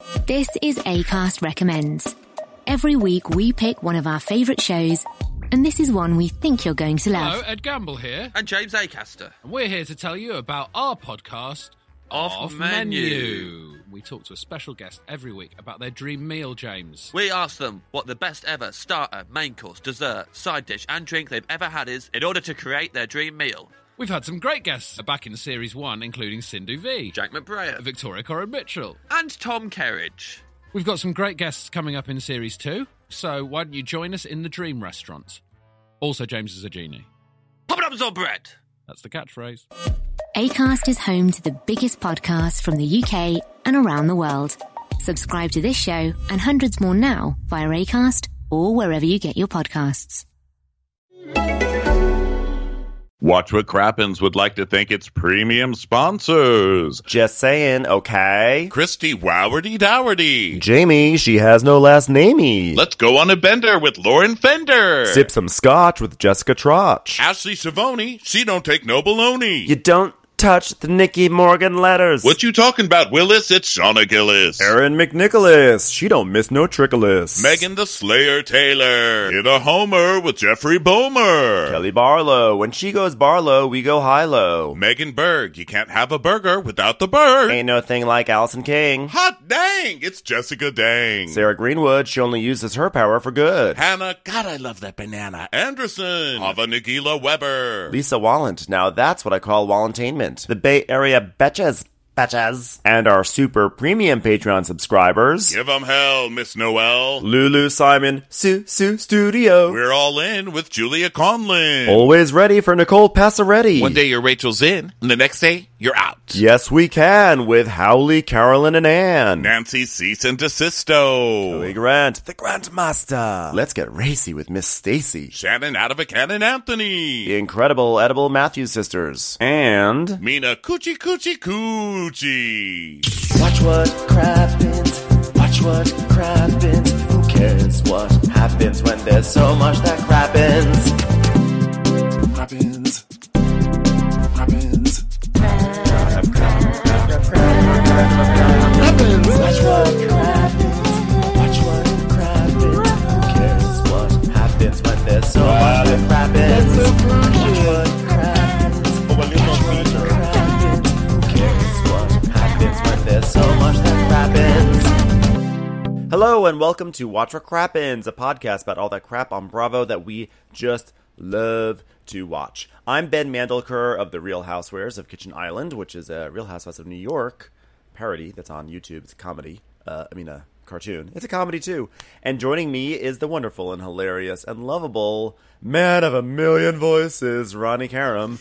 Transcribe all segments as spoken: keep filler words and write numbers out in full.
This is Acast Recommends. Every week we pick one of our favourite shows, and this is one we think you're going to love. Hello, Ed Gamble here. And James Acaster. And we're here to tell you about our podcast, Off, Off Menu. Menu. We talk to a special guest every week about their dream meal, James. We ask them what the best ever starter, main course, dessert, side dish and drink they've ever had is in order to create their dream meal. We've had some great guests back in Series one, including Sindhu V, Jack McBrayer, Victoria Coren-Mitchell, and Tom Kerridge. We've got some great guests coming up in Series two, so why don't you join us in the Dream Restaurant? Also, James is a genie. Poppadoms on bread! That's the catchphrase. Acast is home to the biggest podcasts from the U K and around the world. Subscribe to this show and hundreds more now via Acast or wherever you get your podcasts. Watch What Crappens would like to thank its premium sponsors. Just saying, okay? Christy Wowardy Dowardy. Jamie, she has no last namey. Let's go on a bender with Lauren Fender. Sip some scotch with Jessica Trotch. Ashley Savoni, she don't take no baloney. You don't touch the Nicky Morgan letters. What you talking about, Willis? It's Shauna Gillis. Erin McNicholas, she don't miss no trickolas. Megan the Slayer Taylor. Hit a homer with Jeffrey Bomer. Kelly Barlow, when she goes Barlow, we go high-low. Megan Berg, you can't have a burger without the bird. Ain't no thing like Allison King. Hot dang, it's Jessica Dang. Sarah Greenwood, she only uses her power for good. Hannah, God, I love that banana. Anderson. Hava Nagila Weber. Lisa Wallant, now that's what I call Wallantainment. The Bay Area Betches, Betches. And our super premium Patreon subscribers. Give 'em hell, Miss Noel. Lulu Simon, Sue Sue Studio. We're all in with Julia Conlin. Always ready for Nicole Passaretti. One day your Rachel's in, and the next day you're out. Yes, we can with Howley, Carolyn, and Ann. Nancy Cease and DeSisto. Joey Grant, the Grandmaster. Let's get racy with Miss Stacy. Shannon out of a cannon Anthony. The incredible Edible Matthews sisters. And Mina Coochie Coochie Coochie. Watch what crappens, watch what crappens. Who cares what happens when there's so much that crappens? Crappens, crappens, crap, crap, crap, crap, crappens. Watch what crappens, watch what crappens. Who cares what happens when there's so much that crappens? Watch what crappens, watch what crappens. There's so much that crappens. hello and welcome to Watch What Crappens, a podcast about all that crap on Bravo that we just love to watch. I'm Ben Mandelker of The Real Housewares of Kitchen Island, which is a Real Housewives of New York parody that's on YouTube. It's a comedy. Uh, I mean, a cartoon. It's a comedy, too. And joining me is the wonderful and hilarious and lovable man of a million voices, Ronnie Karam,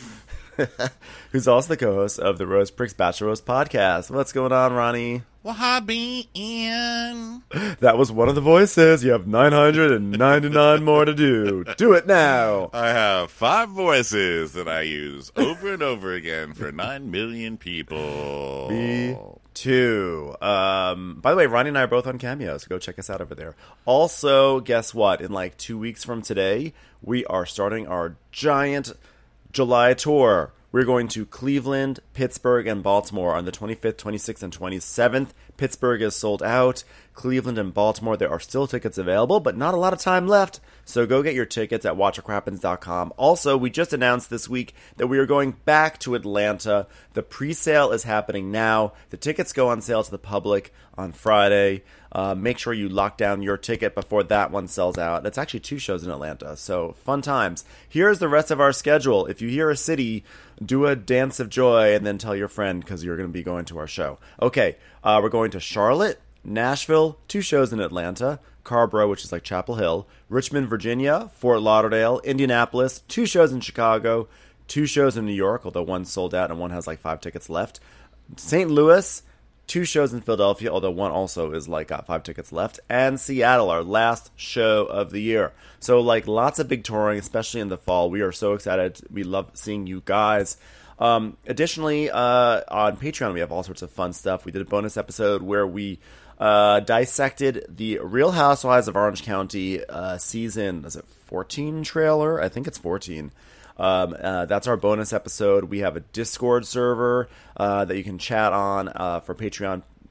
who's also the co-host of the Rose Pricks Bachelor Rose podcast. What's going on, Ronnie? Wahhabi in. That was one of the voices. You have nine hundred ninety-nine more to do. Do it now. I have five voices that I use over and over again for nine million people. Me too. Um, by the way, Ronnie and I are both on Cameo, so go check us out over there. Also, guess what? In like two weeks from today, we are starting our giant July tour. We're going to Cleveland, Pittsburgh, and Baltimore on the twenty-fifth, twenty-sixth, and twenty-seventh. Pittsburgh is sold out. Cleveland and Baltimore, there are still tickets available, but not a lot of time left. So go get your tickets at watch what crappens dot com. Also, we just announced this week that we are going back to Atlanta. The pre-sale is happening now. The tickets go on sale to the public on Friday. Uh, make sure you lock down your ticket before that one sells out. That's actually two shows in Atlanta, so fun times. Here's the rest of our schedule. If you hear a city, do a dance of joy and then tell your friend because you're going to be going to our show. Okay, uh, we're going to Charlotte, Nashville, two shows in Atlanta, Carborough, which is like Chapel Hill, Richmond, Virginia, Fort Lauderdale, Indianapolis, two shows in Chicago, two shows in New York, although one sold out and one has like five tickets left, Saint Louis, two shows in Philadelphia, although one also is like got five tickets left, and Seattle, our last show of the year. So like lots of big touring, especially in the fall. We are so excited. We love seeing you guys. Um, additionally, uh, on Patreon, we have all sorts of fun stuff. We did a bonus episode where we uh, dissected the Real Housewives of Orange County uh, season, is it fourteen trailer? I think it's fourteen. Um, uh, that's our bonus episode. We have a Discord server uh, that you can chat on uh, for Patreon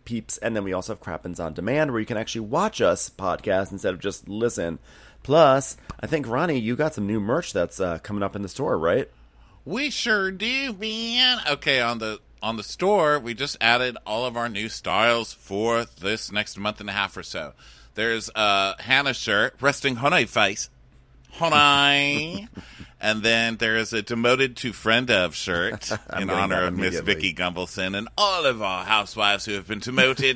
peeps. And then we also have Crappens on Demand, where you can actually watch us podcast instead of just listen. Plus, I think, Ronnie, you got some new merch that's uh, coming up in the store, right? We sure do, man. Okay, on the on the store, we just added all of our new styles for this next month and a half or so. There's a Hannah shirt, resting honey face. Honey. And then there is a demoted to friend of shirt in honor of Miss Vicky Gumbelson and all of our housewives who have been demoted.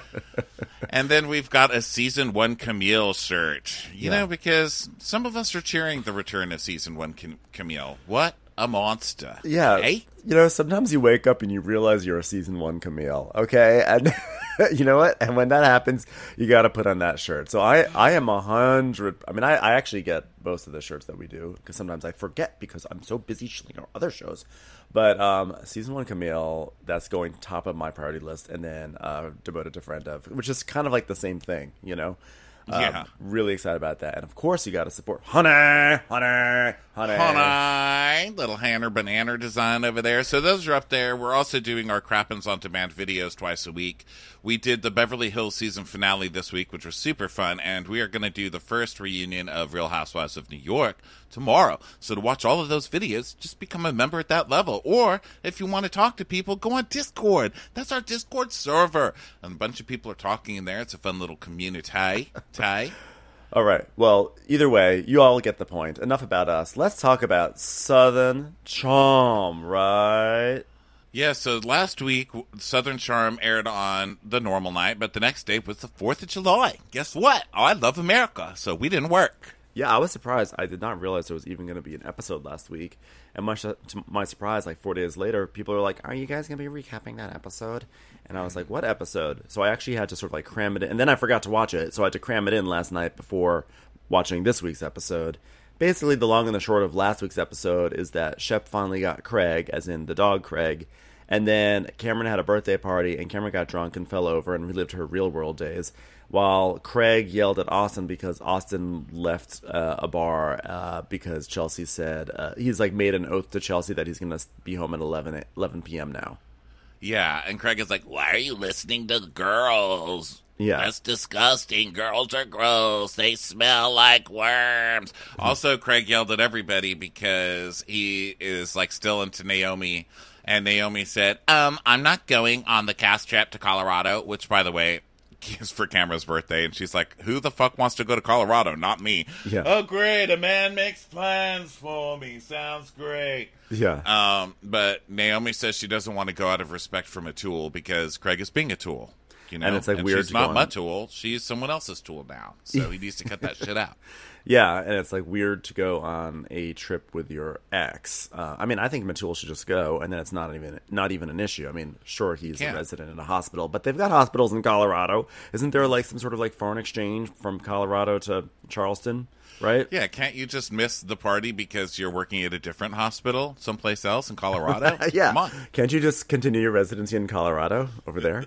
And then we've got a season one Camille shirt. You yeah. know, because some of us are cheering the return of season one Cam- Camille. What a monster. Yeah. Hey? You know, sometimes you wake up and you realize you're a season one Camille, okay? And you know what? And when that happens, you got to put on that shirt. So I, I am a hundred. I mean, I, I actually get most of the shirts that we do because sometimes I forget because I'm so busy shooting our other shows. But um, season one Camille, that's going top of my priority list. And then uh, devoted to friend of, which is kind of like the same thing, you know? Um, yeah. Really excited about that. And of course, you got to support Honey, Honey, Honey. Honey. Little Hanner Banana design over there. So those are up there. We're also doing our Crappens on Demand videos twice a week. We did the Beverly Hills season finale this week, which was super fun. And we are going to do the first reunion of Real Housewives of New York tomorrow. So to watch all of those videos, just become a member at that level. Or if you want to talk to people, go on Discord. That's our Discord server. And a bunch of people are talking in there. It's a fun little community. Ty. All right. Well, either way, you all get the point. Enough about us. Let's talk about Southern Charm, right? Yeah, so last week, Southern Charm aired on the normal night, but the next day was the fourth of July. Guess what? I love America, so we didn't work. Yeah, I was surprised. I did not realize there was even going to be an episode last week. And much to my surprise, like four days later, people are like, are you guys going to be recapping that episode? And I was like, what episode? So I actually had to sort of like cram it in. And then I forgot to watch it. So I had to cram it in last night before watching this week's episode. Basically, the long and the short of last week's episode is that Shep finally got Craig, as in the dog Craig. And then Cameron had a birthday party, and Cameron got drunk and fell over and relived her real-world days, while Craig yelled at Austin because Austin left uh, a bar uh, because Chelsea said, uh, he's like made an oath to Chelsea that he's going to be home at eleven p.m. now. Yeah, and Craig is like, why are you listening to girls? Yeah. That's disgusting. Girls are gross. They smell like worms. Also, Craig yelled at everybody because he is like still into Naomi. And Naomi said, um, I'm not going on the cast trip to Colorado, which, by the way, is for Cameron's birthday. And she's like, who the fuck wants to go to Colorado? Not me. Yeah. Oh, great. A man makes plans for me. Sounds great. Yeah. Um, but Naomi says she doesn't want to go out of respect for Matul because Craig is being a tool. You know? And it's like and weird she's to not go my on- tool. She's someone else's tool now. So he needs to cut that shit out. Yeah, and it's like weird to go on a trip with your ex. Uh, I mean, I think Matul should just go, and then it's not even not even an issue. I mean, sure, he's Yeah. a resident in a hospital, but they've got hospitals in Colorado. Isn't there like some sort of like foreign exchange from Colorado to Charleston, right? Yeah, can't you just miss the party because you're working at a different hospital someplace else in Colorado? Yeah. Come on. Can't you just continue your residency in Colorado over there?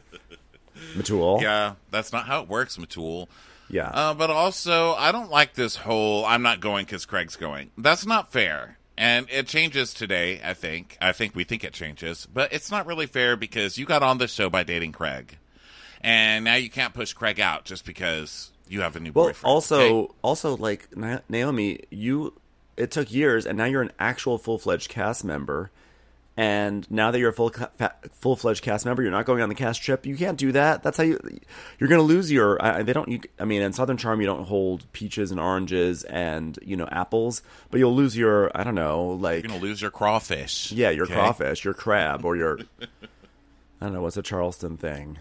Matul? Yeah, that's not how it works, Matul. Yeah. Uh, but also, I don't like this whole, I'm not going because Craig's going. That's not fair. And it changes today, I think. I think we think it changes. But it's not really fair because you got on this show by dating Craig. And now you can't push Craig out just because you have a new Well, boyfriend. also, okay? also like Na- Naomi, you it took years, and now you're an actual full fledged cast member. And now that you're a full ca- fa- full fledged cast member, you're not going on the cast trip. You can't do that. That's how you you're going to lose your. Uh, they don't. You, I mean, in Southern Charm, you don't hold peaches and oranges and you know apples, but you'll lose your. I don't know, like You're going to lose your crawfish. yeah, your okay? crawfish, your crab, or your. I don't know what's a Charleston thing.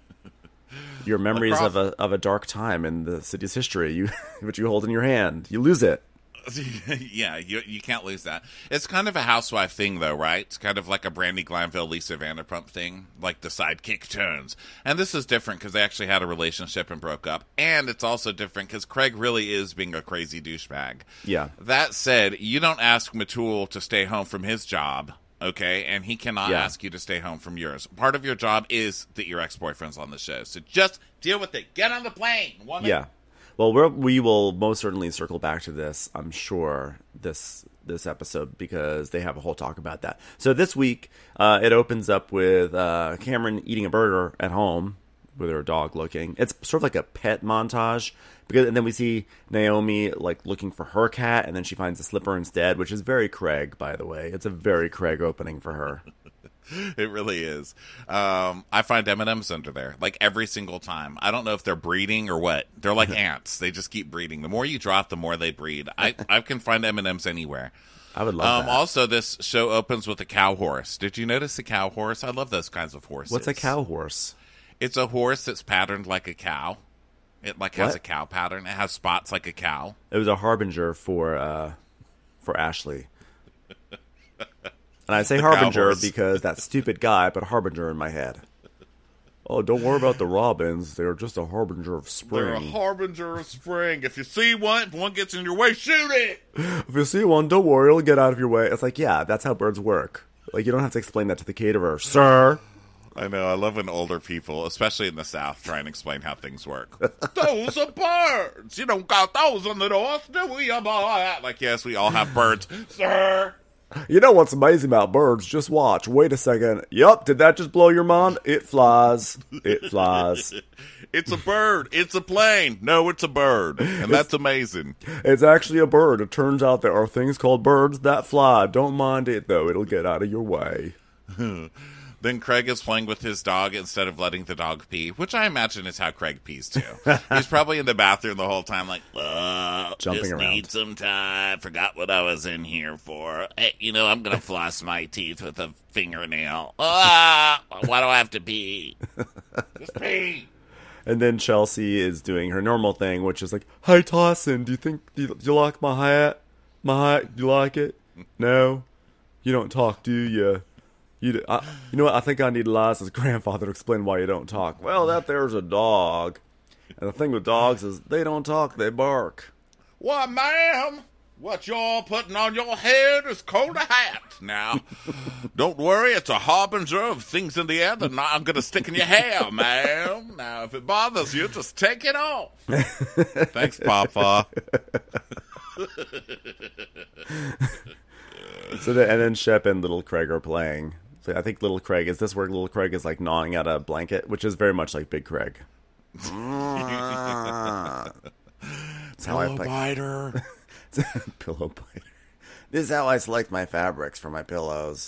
Your memories of a of a dark time in the city's history, you which you hold in your hand, you lose it. Yeah, you you can't lose that. It's kind of a housewife thing, though, right? It's kind of like a Brandy Glanville, Lisa Vanderpump thing, like the sidekick turns. And this is different because they actually had a relationship and broke up. And it's also different because Craig really is being a crazy douchebag. Yeah. That said, you don't ask Matul to stay home from his job, okay? And he cannot Yeah. ask you to stay home from yours. Part of your job is that your ex-boyfriend's on the show. So just deal with it. Get on the plane, woman. Yeah. Well, we're, we will most certainly circle back to this, I'm sure, this this episode, because they have a whole talk about that. So this week, uh, it opens up with uh, Cameron eating a burger at home, with her dog looking. It's sort of like a pet montage, because and then we see Naomi like looking for her cat, and then she finds the slipper instead, which is very Craig, by the way. It's a very Craig opening for her. It really is. Um, I find M and M's under there, like every single time. I don't know if they're breeding or what. They're like ants. They just keep breeding. The more you drop, the more they breed. I, I can find M and M's anywhere. I would love um, that. Also, this show opens with a cow horse. Did you notice the cow horse? I love those kinds of horses. What's a cow horse? It's a horse that's patterned like a cow. It like has What? a cow pattern. It has spots like a cow. It was a harbinger for uh, for Ashley. And I say The harbinger cow horse. because that stupid guy put harbinger in my head. Oh, don't worry about the robins. They're just a harbinger of spring. They're a harbinger of spring. If you see one, if one gets in your way, shoot it. If you see one, don't worry, it'll get out of your way. It's like, yeah, that's how birds work. Like, you don't have to explain that to the caterer, sir. I know. I love when older people, especially in the South, try and explain how things work. Those are birds. You don't got those on the north, do we, boy? Like, yes, we all have birds, sir. You know what's amazing about birds? Just watch. Wait a second. Yup, did that just blow your mind? It flies. It flies. It's a bird. It's a plane. No, it's a bird. And that's amazing. It's actually a bird. It turns out there are things called birds that fly. Don't mind it, though. It'll get out of your way. Then Craig is playing with his dog instead of letting the dog pee, which I imagine is how Craig pees too. He's probably in the bathroom the whole time, like, uh, Jumping just around. need some time. Forgot what I was in here for. Hey, you know, I'm gonna floss my teeth with a fingernail. Ah, why do I have to pee? Just pee. And then Chelsea is doing her normal thing, which is like, "Hey Tyson, do you think do you, do you like my hat? My hat? Do you like it? No, you don't talk, do you? You, do, I, you know what? I think I need Liza's grandfather to explain why you don't talk. Well, that there's a dog, and the thing with dogs is they don't talk, they bark. Why, ma'am, what you're putting on your head is called a hat. Now, don't worry, it's a harbinger of things in the air that I'm going to stick in your hair, ma'am. Now, if it bothers you, just take it off. Thanks, Papa. So the, and then Shep and Little Craig are playing. So I think Little Craig, is this where Little Craig is like gnawing at a blanket, which is very much like Big Craig. That's how I Pillow play. biter. Pillow biter. This is how I select my fabrics for my pillows.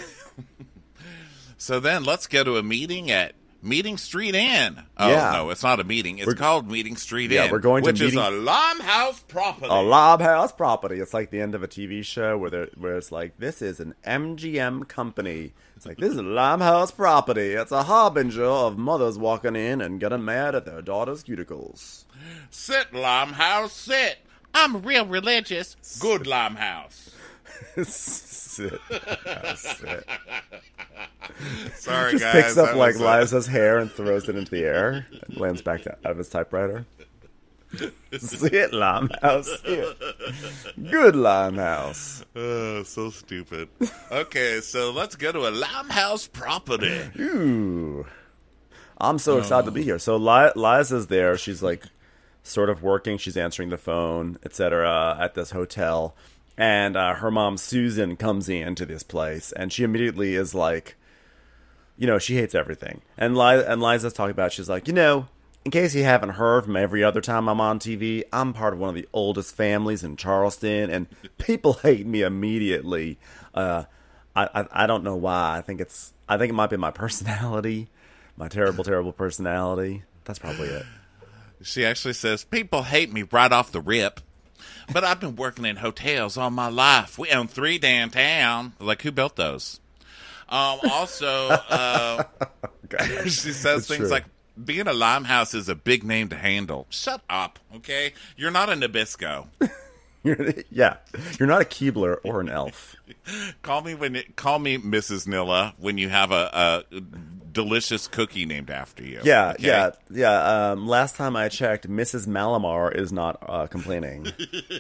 So then let's go to a meeting at Meeting Street Inn. Oh, Yeah. no, it's not a meeting. It's We're- called Meeting Street Yeah, Inn. we're going to which Meeting- is a Limehouse property. A Lob House property. It's like the end of a T V show where there, where it's like, this is an M G M company. It's like, this is a Limehouse property. It's a harbinger of mothers walking in and getting mad at their daughter's cuticles. Sit, Limehouse, sit. I'm real religious. Good Limehouse. Sit. Sit. Sorry, Just guys. picks up that like was, uh, Liza's hair and throws it into the air and lands back out of his typewriter. Sit, Limehouse. Sit. Good Limehouse. Oh, so stupid. Okay, so let's go to a Limehouse property. Ooh. I'm so excited to be here. So Li- Liza's there. She's like sort of working. She's answering the phone, et cetera, at this hotel. And uh, her mom, Susan, comes into this place. And she immediately is like, you know, she hates everything. And, Li- and Liza's talking about, she's like, you know, in case you haven't heard from every other time I'm on T V, I'm part of one of the oldest families in Charleston. And people hate me immediately. Uh, I, I I don't know why. I think it's I think it might be my personality. My terrible, terrible personality. That's probably it. She actually says, people hate me right off the rip. But I've been working in hotels all my life. We own three downtown. Like, who built those? Um, also, uh, Okay. she says It's things true. like, being a Limehouse is a big name to handle. Shut up, okay? You're not a Nabisco. You're, yeah, you're not a Keebler or an elf. Call me when it, call me Missus Nilla when you have a, a delicious cookie named after you. Yeah, okay? yeah, yeah. Um, last time I checked, Missus Malamar is not uh, complaining.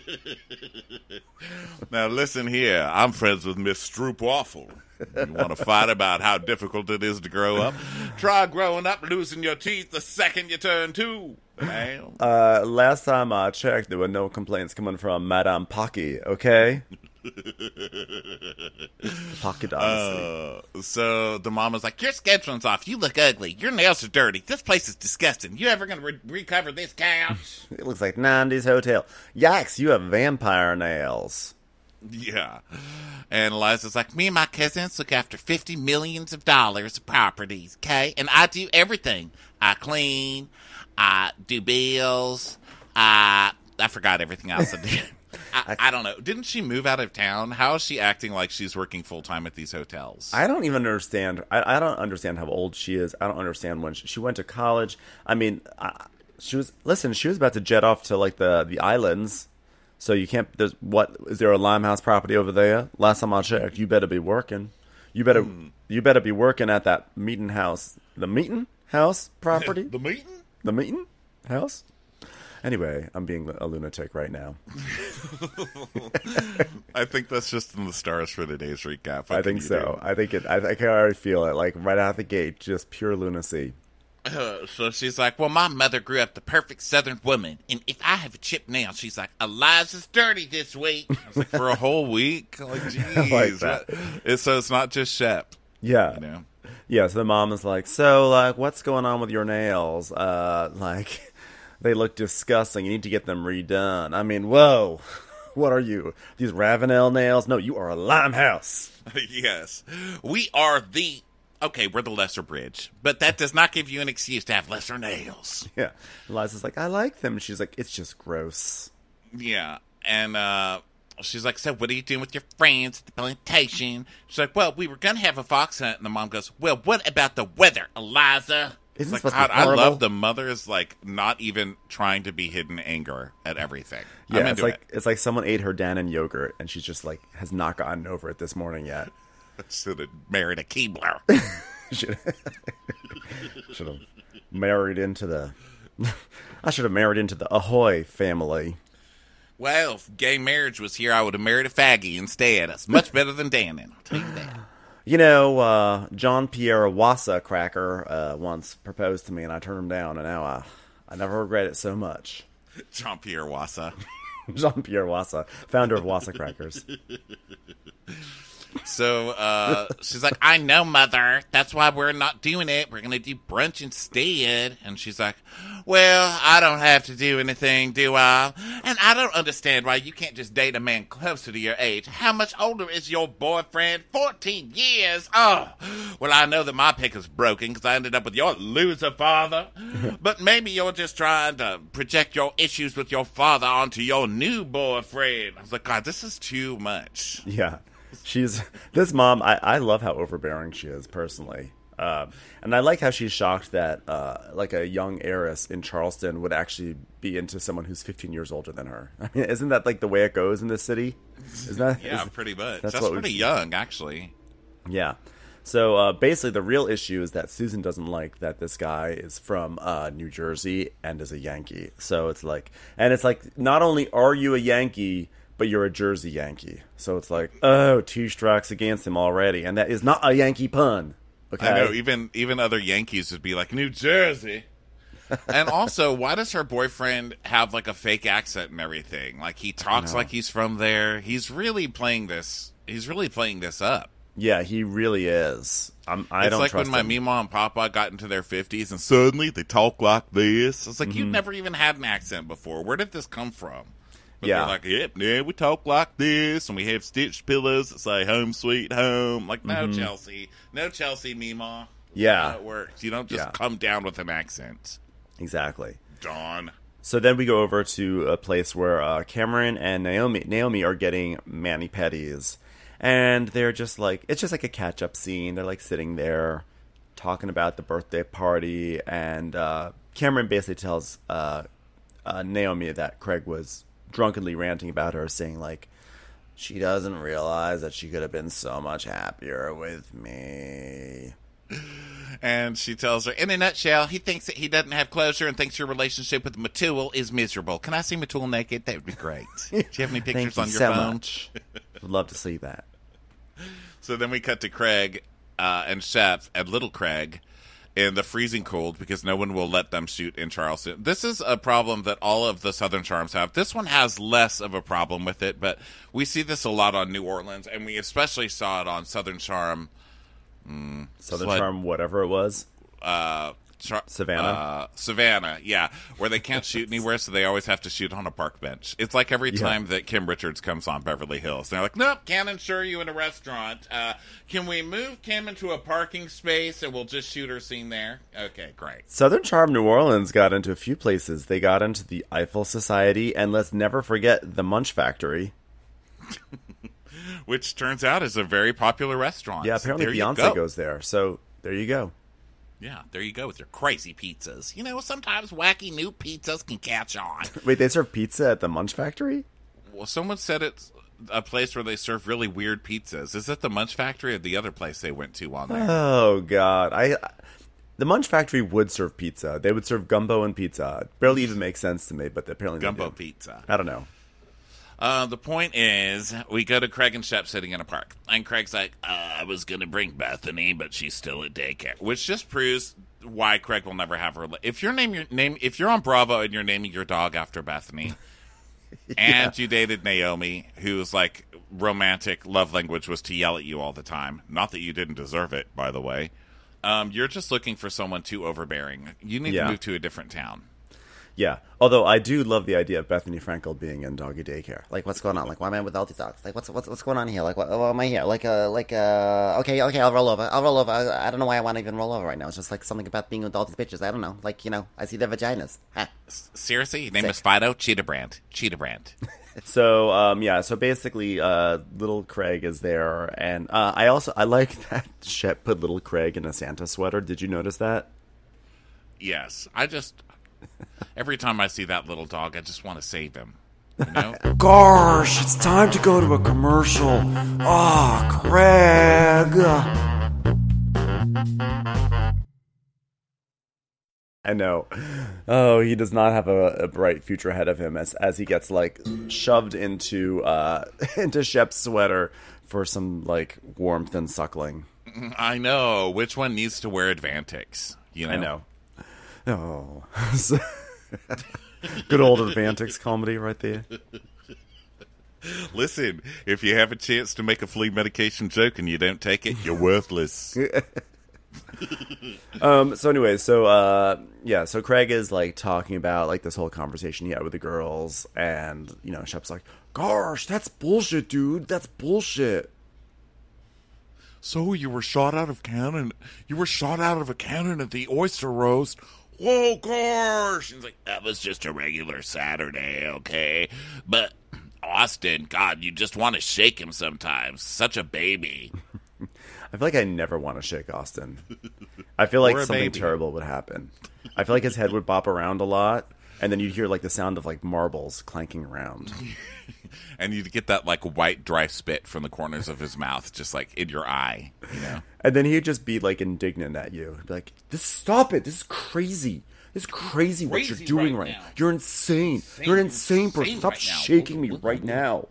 Now listen here, I'm friends with Miss Stroopwafel. You want to fight about how difficult it is to grow up? Try growing up, losing your teeth the second you turn two, man. Uh, last time I checked, there were no complaints coming from Madame Pocky. Okay. Pocket honesty. Uh, so the mom was like, your scheduling's off. You look ugly. Your nails are dirty. This place is disgusting. You ever going to re- recover this couch? It looks like nineties hotel. Yikes, you have vampire nails. Yeah. And Eliza's like, me and my cousins look after fifty millions of dollars of properties, okay? And I do everything. I clean. I do bills. I, I forgot everything else I did. I, I don't know. Didn't she move out of town? How is she acting like she's working full time at these hotels? I don't even understand. I, I don't understand how old she is. I don't understand when she, she went to college. I mean, I, she was. Listen, she was about to jet off to like the the islands. So you can't. There's what? Is there a Limehouse property over there? Last time I checked, you better be working. You better. Mm. You better be working at that meeting house. The meeting house property. The meeting. The meeting house. Anyway, I'm being a lunatic right now. I think that's just in the stars for today's recap. What I think so. Do? I think it. I, I can already feel it, like right out the gate, just pure lunacy. Uh, so she's like, well, my mother grew up the perfect Southern woman, and if I have a chip now, she's like, Eliza's dirty this week. I was like, for a whole week? Like, geez. Like that. It's, so it's not just Shep. Yeah. You know? Yeah, so the mom is like, so, like, what's going on with your nails? Uh, like... They look disgusting. You need to get them redone. I mean, whoa. What are you? These Ravenel nails? No, you are a Limehouse. Yes. We are the... Okay, we're the lesser bridge. But that does not give you an excuse to have lesser nails. Yeah. Eliza's like, I like them. She's like, it's just gross. Yeah. And uh, she's like, so what are you doing with your friends at the plantation? She's like, well, we were going to have a fox hunt. And the mom goes, well, what about the weather, Eliza? Isn't like, this I, I horrible? love the mother is like not even trying to be hidden anger at everything. Yeah, I'm it's into like it. it's like someone ate her Dannon yogurt and she's just like has not gotten over it this morning yet. Should have married a Keebler. should should have married into the. I should have married into the Ahoy family. Well, if gay marriage was here, I would have married a faggy instead. That's much better than Dannon. I'll tell you that. You know, uh, John Pierre Wassa Cracker uh, once proposed to me, and I turned him down, and now I, I never regret it so much. John Pierre Wassa. John Pierre Wassa, founder of Wassa Crackers. So uh, she's like, I know, Mother. That's why we're not doing it. We're going to do brunch instead. And she's like, well, I don't have to do anything, do I? And I don't understand why you can't just date a man closer to your age. How much older is your boyfriend? fourteen years? Oh, well, I know that my pick is broken because I ended up with your loser father. But maybe you're just trying to project your issues with your father onto your new boyfriend. I was like, God, this is too much. Yeah. She's this mom. I, I love how overbearing she is personally, um, and I like how she's shocked that uh, like a young heiress in Charleston would actually be into someone who's fifteen years older than her. I mean, isn't that like the way it goes in this city? Isn't that? Yeah, is, pretty much. That's, That's what pretty we've- young, actually. Yeah. So uh, basically, the real issue is that Susan doesn't like that this guy is from uh, New Jersey and is a Yankee. So it's like, and it's like, not only are you a Yankee, but you're a Jersey Yankee. So it's like, oh, two strikes against him already. And that is not a Yankee pun. Okay? I know, even even other Yankees would be like, New Jersey. And also, why does her boyfriend have like a fake accent and everything? Like, he talks like he's from there. He's really playing this. He's really playing this up. Yeah, he really is. I'm, I it's don't like trust when my him. Meemaw and Papa got into their fifties and suddenly they talk like this. It's like, Mm-hmm. you never even had an accent before. Where did this come from? But Yeah. they're like, yep, yeah, we talk like this, and we have stitched pillows that say home sweet home. Like, no, Chelsea. No, Chelsea, Meemaw. Mm-hmm. Yeah. That's how it works. You don't just Yeah. come down with an accent. Exactly. Dawn. So then we go over to a place where uh, Cameron and Naomi Naomi are getting mani-pedis. And they're just like, it's just like a catch-up scene. They're like sitting there talking about the birthday party. And uh, Cameron basically tells uh, uh, Naomi that Craig was drunkenly ranting about her, saying like, she doesn't realize that she could have been so much happier with me. And she tells her, in a nutshell, he thinks that he doesn't have closure and thinks your relationship with Matul is miserable. Can I see Matul naked? That would be great. Do you have any pictures Thank you on your so phone? much. Would love to see that. So then we cut to Craig uh, and Shep and little Craig, in the freezing cold because no one will let them shoot in Charleston. This is a problem that all of the Southern Charms have. This one has less of a problem with it, but we see this a lot on New Orleans, and we especially saw it on Southern Charm. Mm, Southern Sled- Charm, whatever it was. Uh, Char- Savannah? Uh, Savannah, yeah. Where they can't shoot anywhere, so they always have to shoot on a park bench. It's like every Yeah. time that Kim Richards comes on Beverly Hills. They're like, nope, can't insure you in a restaurant. Uh, can we move Kim into a parking space and we'll just shoot her scene there? Okay, great. Southern Charm New Orleans got into a few places. They got into the Eiffel Society, and let's never forget the Munch Factory. Which turns out is a very popular restaurant. Yeah, apparently There you Beyonce go. goes there. So there you go. Yeah, there you go with your crazy pizzas. You know, sometimes wacky new pizzas can catch on. Wait, they serve pizza at the Munch Factory? Well, someone said it's a place where they serve really weird pizzas. Is it the Munch Factory or the other place they went to on there? Oh God, I. The Munch Factory would serve pizza. They would serve gumbo and pizza. It barely even makes sense to me, but apparently they Gumbo do. pizza. I don't know. Uh, the point is, we go to Craig and Shep sitting in a park. And Craig's like, uh, I was going to bring Bethany, but she's still at daycare. Which just proves why Craig will never have her. If you're, name your, name, if you're on Bravo and you're naming your dog after Bethany, and you dated Naomi, whose, like, romantic love language was to yell at you all the time. Not that you didn't deserve it, by the way. Um, you're just looking for someone too overbearing. You need Yeah. to move to a different town. Yeah. Although I do love the idea of Bethany Frankel being in doggy daycare. Like, what's going on? Like, why am I with all these dogs? Like, what's what's what's going on here? Like, what, why am I here? Like, uh, like, uh, okay, okay, I'll roll over. I'll roll over. I, I don't know why I want to even roll over right now. It's just like something about being with all these bitches. I don't know. Like, you know, I see their vaginas. Ha. S- Seriously? Your name Sick. is Fido? Cheetah Brand. Cheetah Brand. So um, yeah. So basically, uh, little Craig is there, and uh, I also I like that Shep put little Craig in a Santa sweater. Did you notice that? Yes. I just... Every time I see that little dog, I just want to save him. You know? Gosh, it's time to go to a commercial. Ah, Craig. I know. Oh, he does not have a, a bright future ahead of him as as he gets like shoved into uh, into Shep's sweater for some like warmth and suckling. I know. Which one needs to wear Advantix? You know? I know. Oh, good old Advantix comedy right there. Listen, if you have a chance to make a flea medication joke and you don't take it, you're worthless. Um. So anyway, so uh, yeah. So Craig is like talking about like this whole conversation he had with the girls, and you know, Shep's like, "Gosh, that's bullshit, dude. That's bullshit." So you were shot out of cannon. You were shot out of a cannon at the oyster roast. Whoa, gosh! He's like, that was just a regular Saturday, okay? But Austin, God, you just want to shake him sometimes. Such a baby. I feel like I never want to shake Austin. I feel like Or a something baby. terrible would happen. I feel like his head would bop around a lot, and then you'd hear like the sound of like marbles clanking around. And you'd get that, like, white, dry spit from the corners of his mouth, just, like, in your eye, you know? And then he'd just be like indignant at you. He'd be like, "This, stop it! This is crazy. This is crazy, what Crazy you're doing right right now. now. You're insane. You're an insane person. insane Stop right now." shaking me right now."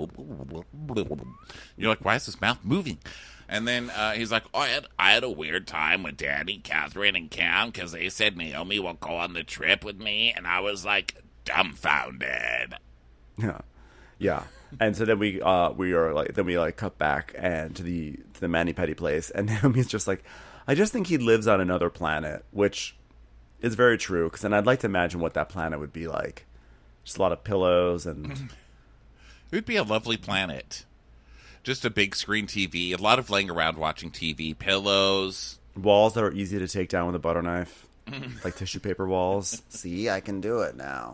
You're like, why is his mouth moving? And then uh, he's like, oh, I had, I had a weird time with Danny, Catherine, and Cam because they said Naomi will go on the trip with me. And I was like, dumbfounded. Yeah, yeah. And so then we uh we are like then we like cut back and to the to the Manny Petty place, and Naomi's just like, "I just think he lives on another planet," which is very true. Because then I'd like to imagine what that planet would be like. Just a lot of pillows and It would be a lovely planet. Just a big screen T V, a lot of laying around watching T V, pillows. walls that are easy to take down with a butter knife, like tissue paper walls. See, I can do it now.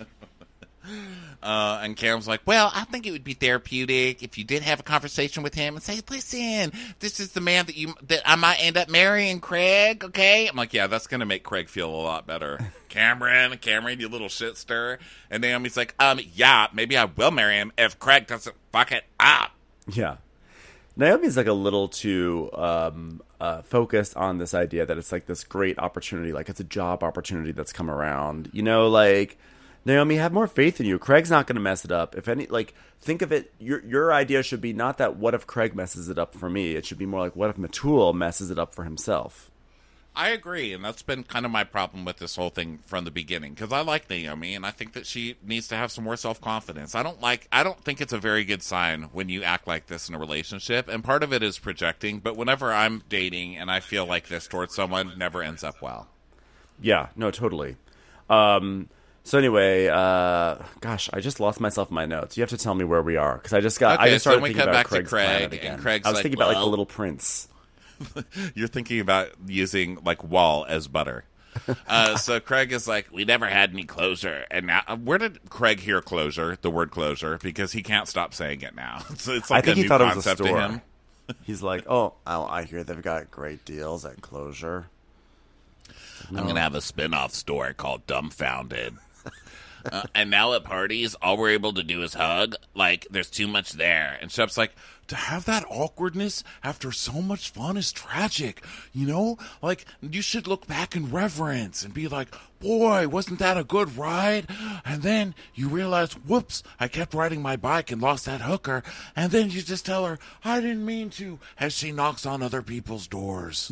Uh, and Karen's like, well, I think it would be therapeutic if you did have a conversation with him and say, listen, this is the man that you that I might end up marrying, Craig, okay? I'm like, yeah, that's going to make Craig feel a lot better. Cameron, Cameron, you little shit stir. And Naomi's like, um, yeah, maybe I will marry him if Craig doesn't fuck it up. Yeah. Naomi's like a little too um, uh, focused on this idea that it's like this great opportunity, like it's a job opportunity that's come around. You know, like, Naomi, have more faith in you. Craig's not going to mess it up. If any, like, think of it, your your idea should be not that what if Craig messes it up for me. It should be more like what if Matul messes it up for himself. I agree, and that's been kind of my problem with this whole thing from the beginning. Because I like Naomi, and I think that she needs to have some more self confidence. I don't like. I don't think it's a very good sign when you act like this in a relationship. And part of it is projecting. But whenever I'm dating and I feel like this towards someone, it never ends up well. Yeah, no, totally. Um, so anyway, uh, gosh, I just lost myself in my notes. You have to tell me where we are because I just got. Okay, I just so started we thinking cut about back to Craig's Craig, planet and again. Craig's I was like, thinking about like well- the Little Prince. You're thinking about using like wall as butter. Uh, so Craig is like, we never had any closure. And now, where did Craig hear closure, the word closure? Because he can't stop saying it now. So it's like I think a he new thought it was a concept to store. him. He's like, oh, oh, I hear they've got great deals at Closure. I'm going to have a spin-off store called Dumbfounded. Uh, and now at parties, all we're able to do is hug. Like, there's too much there. And Shep's like, to have that awkwardness after so much fun is tragic. You know? Like, you should look back in reverence and be like, boy, wasn't that a good ride? And then you realize, whoops, I kept riding my bike and lost that hooker. And then you just tell her, I didn't mean to, as she knocks on other people's doors.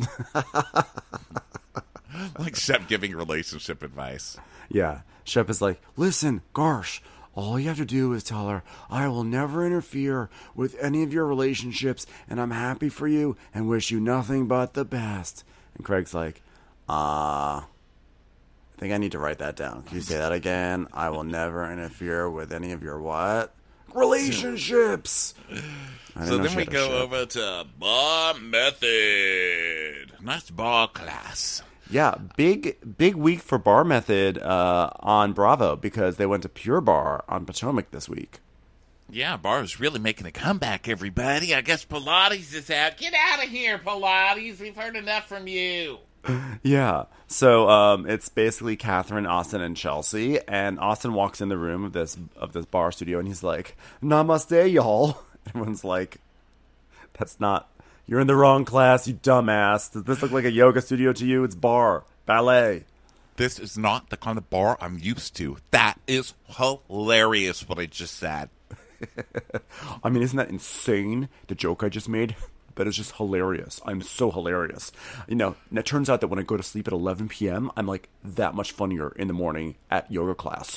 Like Shep giving relationship advice. Yeah. Shep is like, listen, Garsh, all you have to do is tell her, I will never interfere with any of your relationships, and I'm happy for you and wish you nothing but the best. And Craig's like, uh, I think I need to write that down. Can you say that again? I will never interfere with any of your what? Relationships! I didn't So know then she we had a go Shep. over to bar method. Nice bar class. Yeah, big big week for Bar Method uh, on Bravo because they went to Pure Bar on Potomac this week. Yeah, bar is really making a comeback, everybody. I guess Pilates is out. Get out of here, Pilates. We've heard enough from you. Yeah, so um, it's basically Catherine, Austin, and Chelsea, and Austin walks in the room of this of this bar studio, and he's like, "Namaste, y'all." Everyone's like, "That's not. You're in the wrong class, you dumbass. Does this look like a yoga studio to you? It's bar, ballet." This is not the kind of bar I'm used to. That is hilarious what I just said. I mean, isn't that insane? The joke I just made? That is just hilarious. I'm so hilarious. You know, and it turns out that when I go to sleep at eleven p.m., I'm like that much funnier in the morning at yoga class.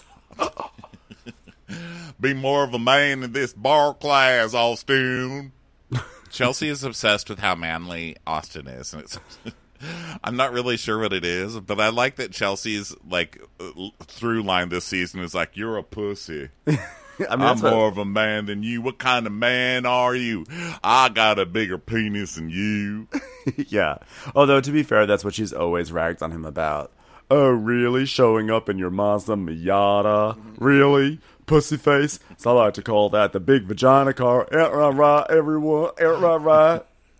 Be more of a man in this bar class, Austin. Chelsea is obsessed with how manly Austin is. And it's, I'm not really sure what it is, but I like that Chelsea's like through line this season is like, you're a pussy. I mean, I'm that's what- more of a man than you. What kind of man are you? I got a bigger penis than you. Yeah. Although, to be fair, that's what she's always ragged on him about. Oh, really? Showing up in your Mazda Miata? Really? Pussy face? So I like to call that the big vagina car. Ain't right, right, everyone? Ain't right, right?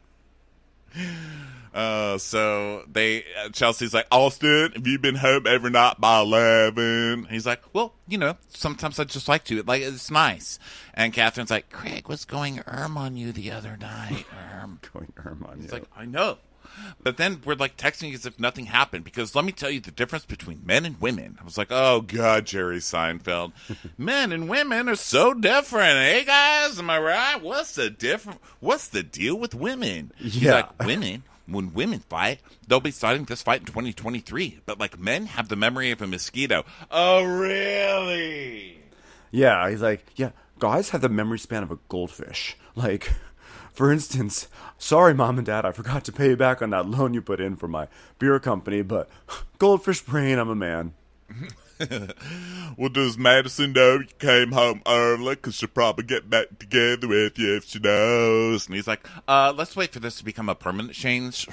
Uh, so they, uh, Chelsea's like, Austin, have you been home every night by eleven? He's like, well, you know, sometimes I just like to. Like, it's nice. And Catherine's like, Craig was going erm on you the other night. Erm. Going erm on you. He's like, I know. But then we're like texting as if nothing happened because let me tell you the difference between men and women. I was like, oh God, Jerry Seinfeld. Men and women are so different. Hey guys, am I right? What's the different? What's the deal with women? He's Yeah. like, women, when women fight, they'll be starting this fight in twenty twenty-three. But like men have the memory of a mosquito. Oh, really? Yeah, he's like, yeah, guys have the memory span of a goldfish. Like, for instance, sorry, Mom and Dad, I forgot to pay you back on that loan you put in for my beer company, but goldfish brain, I'm a man. Well, does Madison know you came home early? Because she'll probably get back together with you if she knows. And he's like, uh, let's wait for this to become a permanent change.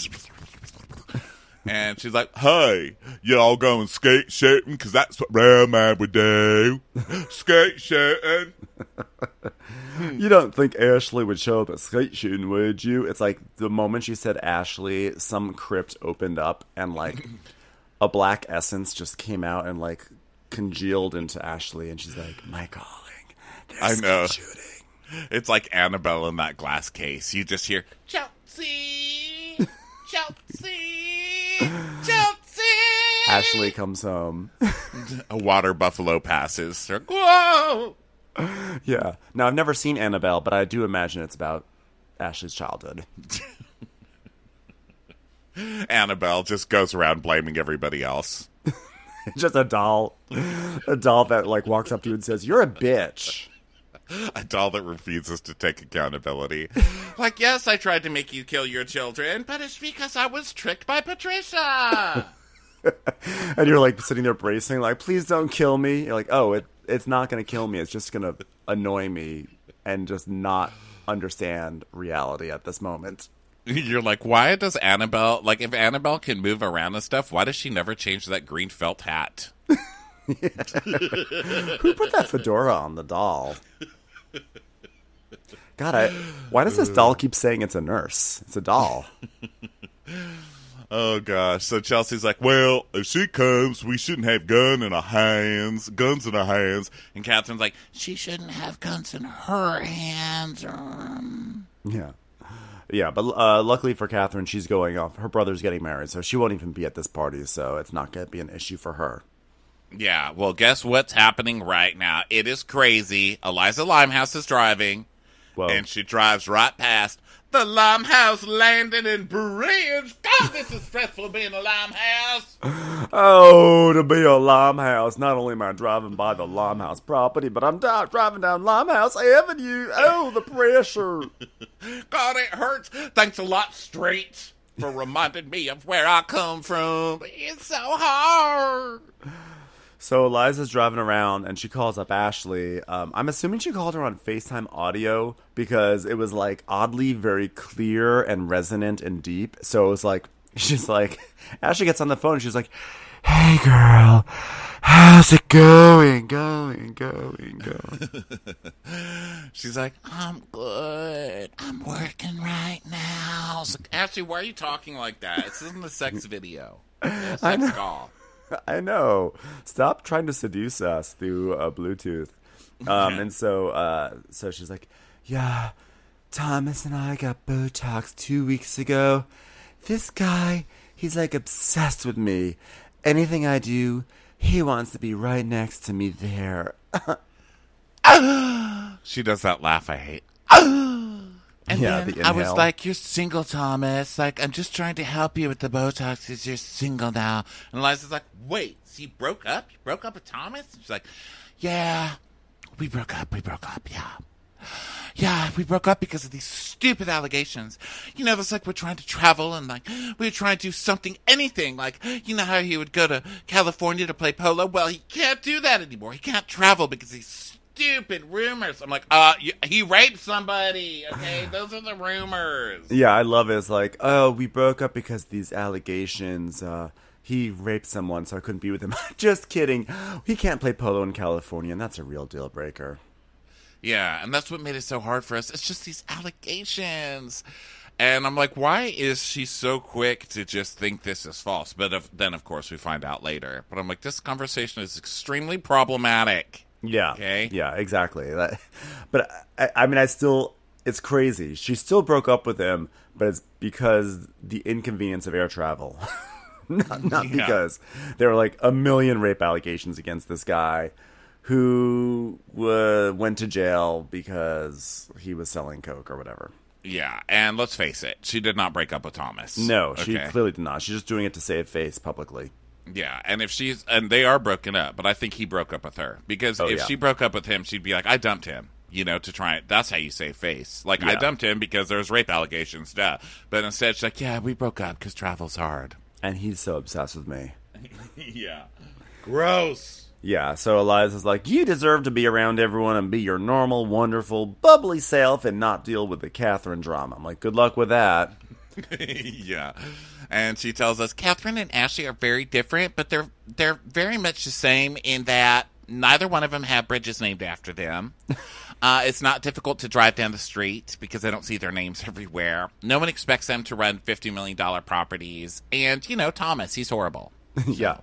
And she's like, hey, y'all going skate shooting? Because that's what real man would do. Skate shooting. You don't think Ashley would show up at skate shooting, would you? It's like the moment she said Ashley, some crypt opened up and like a black essence just came out and like congealed into Ashley, and she's like, my calling. I know. Skate shooting. It's like Annabelle in that glass case. You just hear, Chelsea, Chelsea, Chelsea. Ashley comes home. A water buffalo passes. They're like, whoa. Yeah. Now, I've never seen Annabelle, but I do imagine it's about Ashley's childhood. Annabelle just goes around blaming everybody else. Just a doll. A doll that, like, walks up to you and says, "You're a bitch." A doll that refuses to take accountability. Like, yes, I tried to make you kill your children, but it's because I was tricked by Patricia. And you're, like, sitting there bracing, like, "Please don't kill me." You're like, oh, it, it's not going to kill me. It's just going to annoy me and just not understand reality at this moment. You're like, why does Annabelle, like, if Annabelle can move around and stuff, why does she never change that green felt hat? Who put that fedora on the doll? God, I, why does this doll keep saying it's a nurse? It's a doll. Oh, gosh. So Chelsea's like, well, if she comes, we shouldn't have gun in our hands, guns in our hands. And Catherine's like, she shouldn't have guns in her hands. Um. Yeah. Yeah, but uh, luckily for Catherine, she's going off. Her brother's getting married, so she won't even be at this party, so it's not going to be an issue for her. Yeah, well, guess what's happening right now? It is crazy. Eliza Limehouse is driving, Whoa. and she drives right past the Limehouse Landing and Bridge. God, this is stressful being a Limehouse. Oh, to be a Limehouse. Not only am I driving by the Limehouse property, but I'm di- driving down Limehouse Avenue. Oh, the pressure. God, it hurts. Thanks a lot, Street, for reminding me of where I come from. It's so hard. So Eliza's driving around, and she calls up Ashley. Um, I'm assuming she called her on FaceTime audio because it was, like, oddly very clear and resonant and deep. So it was like, she's like, Ashley gets on the phone, and she's like, "Hey, girl, how's it going, going, going, going?" She's like, I'm good. I'm working right now. So, Ashley, why are you talking like that? This isn't a sex video. It's a I know. sex call. I know. Stop trying to seduce us through uh, Bluetooth. Um, and so, uh, so she's like, "Yeah, Thomas and I got Botox two weeks ago. This guy, he's like obsessed with me. Anything I do, he wants to be right next to me there." She does that laugh I hate. And Yeah, then the I was inhale. like, "You're single, Thomas. Like, I'm just trying to help you with the Botox because you're single now." And Eliza's like, "Wait, so you broke up? You broke up with Thomas?" And she's like, "Yeah, we broke up. We broke up, yeah. Yeah, we broke up because of these stupid allegations. You know, it's like we're trying to travel and, like, we were trying to do something, anything. Like, you know how he would go to California to play polo? Well, he can't do that anymore. He can't travel because he's stupid rumors." I'm like, uh, you, he raped somebody, okay? Those are the rumors. Yeah, I love it. It's like, "Oh, we broke up because these allegations. Uh, he raped someone, so I couldn't be with him." Just kidding. He can't play polo in California, and that's a real deal breaker. Yeah, and that's what made it so hard for us. It's just these allegations. And I'm like, why is she so quick to just think this is false? But if, then, of course, we find out later. But I'm like, this conversation is extremely problematic. Yeah. Okay. Yeah, exactly. That, but I, I mean, I still, it's crazy. She still broke up with him, but it's because the inconvenience of air travel. not not Yeah. because there were like a million rape allegations against this guy who uh, went to jail because he was selling coke or whatever. Yeah, and let's face it, she did not break up with Thomas. No, she Okay. clearly did not. She's just doing it to save face publicly. Yeah, and if she's, and they are broken up, but I think he broke up with her. Because Oh, if yeah. she broke up with him, she'd be like, I dumped him, you know, to try it. That's how you save face. Like, I Yeah. dumped him because there's rape allegations, duh. But instead, she's like, yeah, we broke up because travel's hard. And he's so obsessed with me. Yeah. Gross. Yeah, so Eliza's like, "You deserve to be around everyone and be your normal, wonderful, bubbly self and not deal with the Catherine drama." I'm like, good luck with that. Yeah. And she tells us, Catherine and Ashley are very different, but they're they're very much the same in that neither one of them have bridges named after them. Uh, it's not difficult to drive down the street because they don't see their names everywhere. No one expects them to run fifty million dollars properties. And, you know, Thomas, he's horrible. Yeah.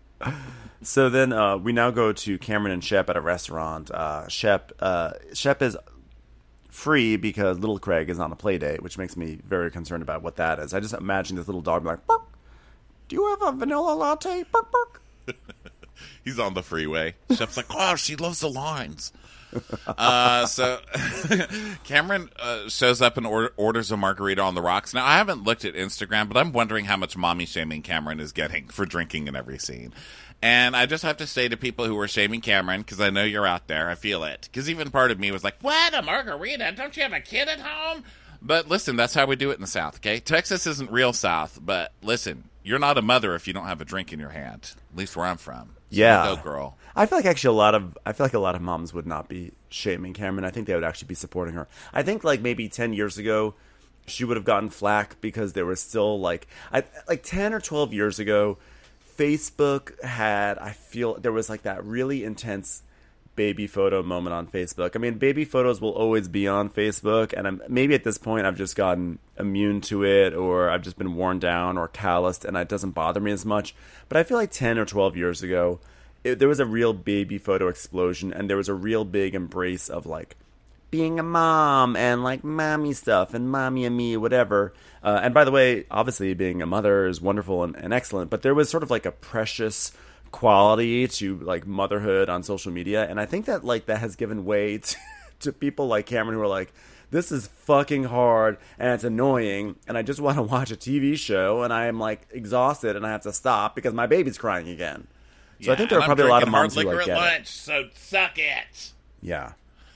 So then uh, we now go to Cameron and Shep at a restaurant. Uh, Shep, uh, Shep is free because little Craig is on a play date, which makes me very concerned about what that is. I just imagine this little dog being like, "Bark. Do you have a vanilla latte? Bark, bark." He's on the freeway. Shep's like, oh, she loves the lines. uh, so Cameron uh, shows up and or- orders a margarita on the rocks. Now, I haven't looked at Instagram, but I'm wondering how much mommy shaming Cameron is getting for drinking in every scene. And I just have to say to people who are shaming Cameron, because I know you're out there, I feel it. Because even part of me was like, what, a margarita? Don't you have a kid at home? But listen, that's how we do it in the South, okay? Texas isn't real South, but listen, you're not a mother if you don't have a drink in your hand. At least where I'm from. So Yeah. go, girl. I feel like actually a lot of I feel like a lot of moms would not be shaming Cameron. I think they would actually be supporting her. I think like maybe ten years ago, she would have gotten flack because there was still like I like ten or twelve years ago, Facebook had I feel there was like that really intense baby photo moment on Facebook. I mean, baby photos will always be on Facebook, and I'm, maybe at this point I've just gotten immune to it, or I've just been worn down or calloused, and it doesn't bother me as much. But I feel like ten or twelve years ago, it, there was a real baby photo explosion, and there was a real big embrace of like being a mom and like mommy stuff and mommy and me, whatever. Uh, and by the way, obviously being a mother is wonderful and, and excellent, but there was sort of like a precious quality to like motherhood on social media, and I think that like that has given way to, to people like Cameron who are like, this is fucking hard and it's annoying and I just want to watch a T V show and I am like exhausted and I have to stop because my baby's crying again. So Yeah, I think there are and probably I'm a lot of drinking moms hard who like liquor get at it. lunch, so suck it. Yeah.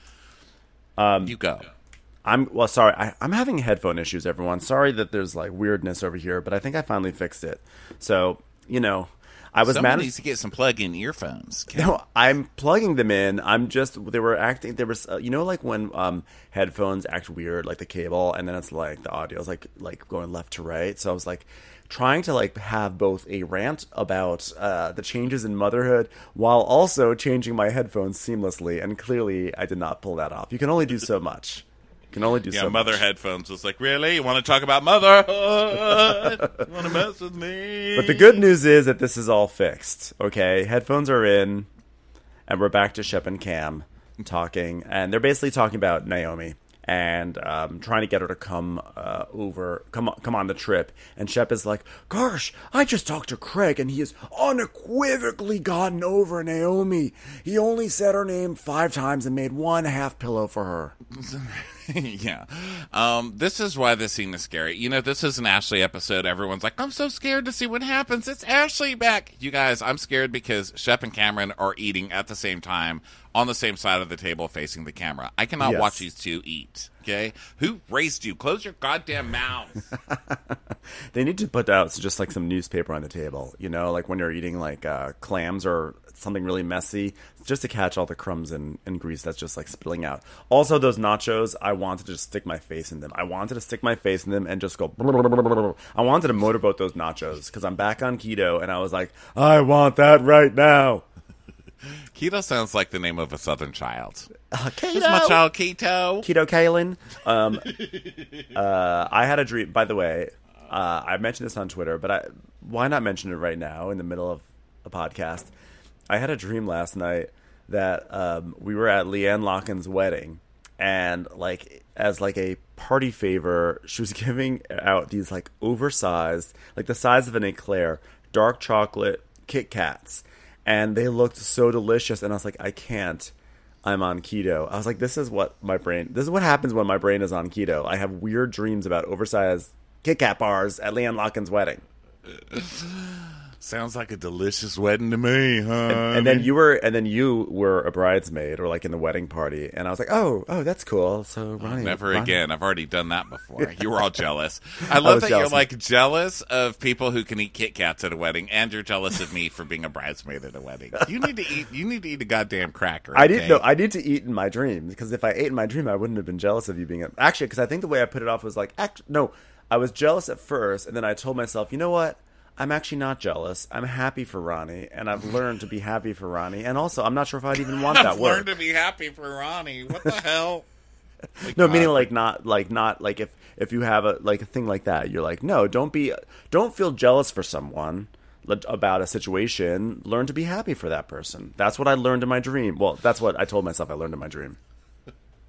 You go. I'm well. Sorry, I, I'm having headphone issues. Everyone, sorry that there's like weirdness over here, but I think I finally fixed it. So you know, I was Someone mad. needs to get some plug-in earphones. No, I'm plugging them in. I'm just they were acting. There was uh, you know like when um headphones act weird, like the cable, and then it's like the audio is like like going left to right. So I was like trying to like have both a rant about uh, the changes in motherhood while also changing my headphones seamlessly, and clearly I did not pull that off. You can only do so much. You can only do Yeah, so mother much. headphones was like, really? You want to talk about motherhood? You want to mess with me? But the good news is that this is all fixed. Okay, headphones are in, and we're back to Shep and Cam talking, and they're basically talking about Naomi and um, trying to get her to come uh, over, come on, come on the trip. And Shep is like, "Gosh, I just talked to Craig, and he has unequivocally gotten over Naomi. He only said her name five times and made one half pillow for her." yeah. Um, this is why this scene is scary. You know, this is an Ashley episode. Everyone's like, I'm so scared to see what happens. It's Ashley back. You guys, I'm scared because Shep and Cameron are eating at the same time on the same side of the table facing the camera. I cannot Yes. watch these two eat. Okay? Who raised you? Close your goddamn mouths. They need to put out just like some newspaper on the table, you know, like when you're eating like uh, clams or something really messy, just to catch all the crumbs and, and grease that's just like spilling out. Also, those nachos, I wanted to just stick my face in them. I wanted to stick my face in them and just go. I wanted to motorboat those nachos because I'm back on keto and I was like, I want that right now. Keto sounds like the name of a southern child. Uh, This is my keto. child, Keto. Keto Kaylin. Um, uh, I had a dream. By the way, uh, I mentioned this on Twitter, but I, why not mention it right now in the middle of a podcast? I had a dream last night that um, we were at Leanne Lockin's wedding, and like as like a party favor, she was giving out these like oversized, like the size of an eclair, dark chocolate Kit Kats, and they looked so delicious. And I was like, I can't. I'm on keto. I was like, this is what my brain, this is what happens when my brain is on keto. I have weird dreams about oversized Kit Kat bars at Leanne Lockin's wedding. Sounds like a delicious wedding to me, huh? And, and then you were, and then you were a bridesmaid or like in the wedding party. And I was like, oh, oh, that's cool. So Ronnie, Never Ronnie- again. I've already done that before. You were all jealous. I love was that jealous. you're like jealous of people who can eat Kit Kats at a wedding, and you're jealous of me for being a bridesmaid at a wedding. You need to eat. You need to eat a goddamn cracker. I didn't okay? know. I need to eat in my dreams because if I ate in my dream, I wouldn't have been jealous of you being a, actually. Because I think the way I put it off was like, act, no, I was jealous at first, and then I told myself, you know what? I'm actually not jealous. I'm happy for Ronnie, and I've learned to be happy for Ronnie. And also, I'm not sure if I'd even want that I've work. learned to be happy for Ronnie. What the hell? No, meaning like not like not like if if you have a like a thing like that, you're like, no, don't be, don't feel jealous for someone le- about a situation. Learn to be happy for that person. That's what I learned in my dream. Well, that's what I told myself I learned in my dream.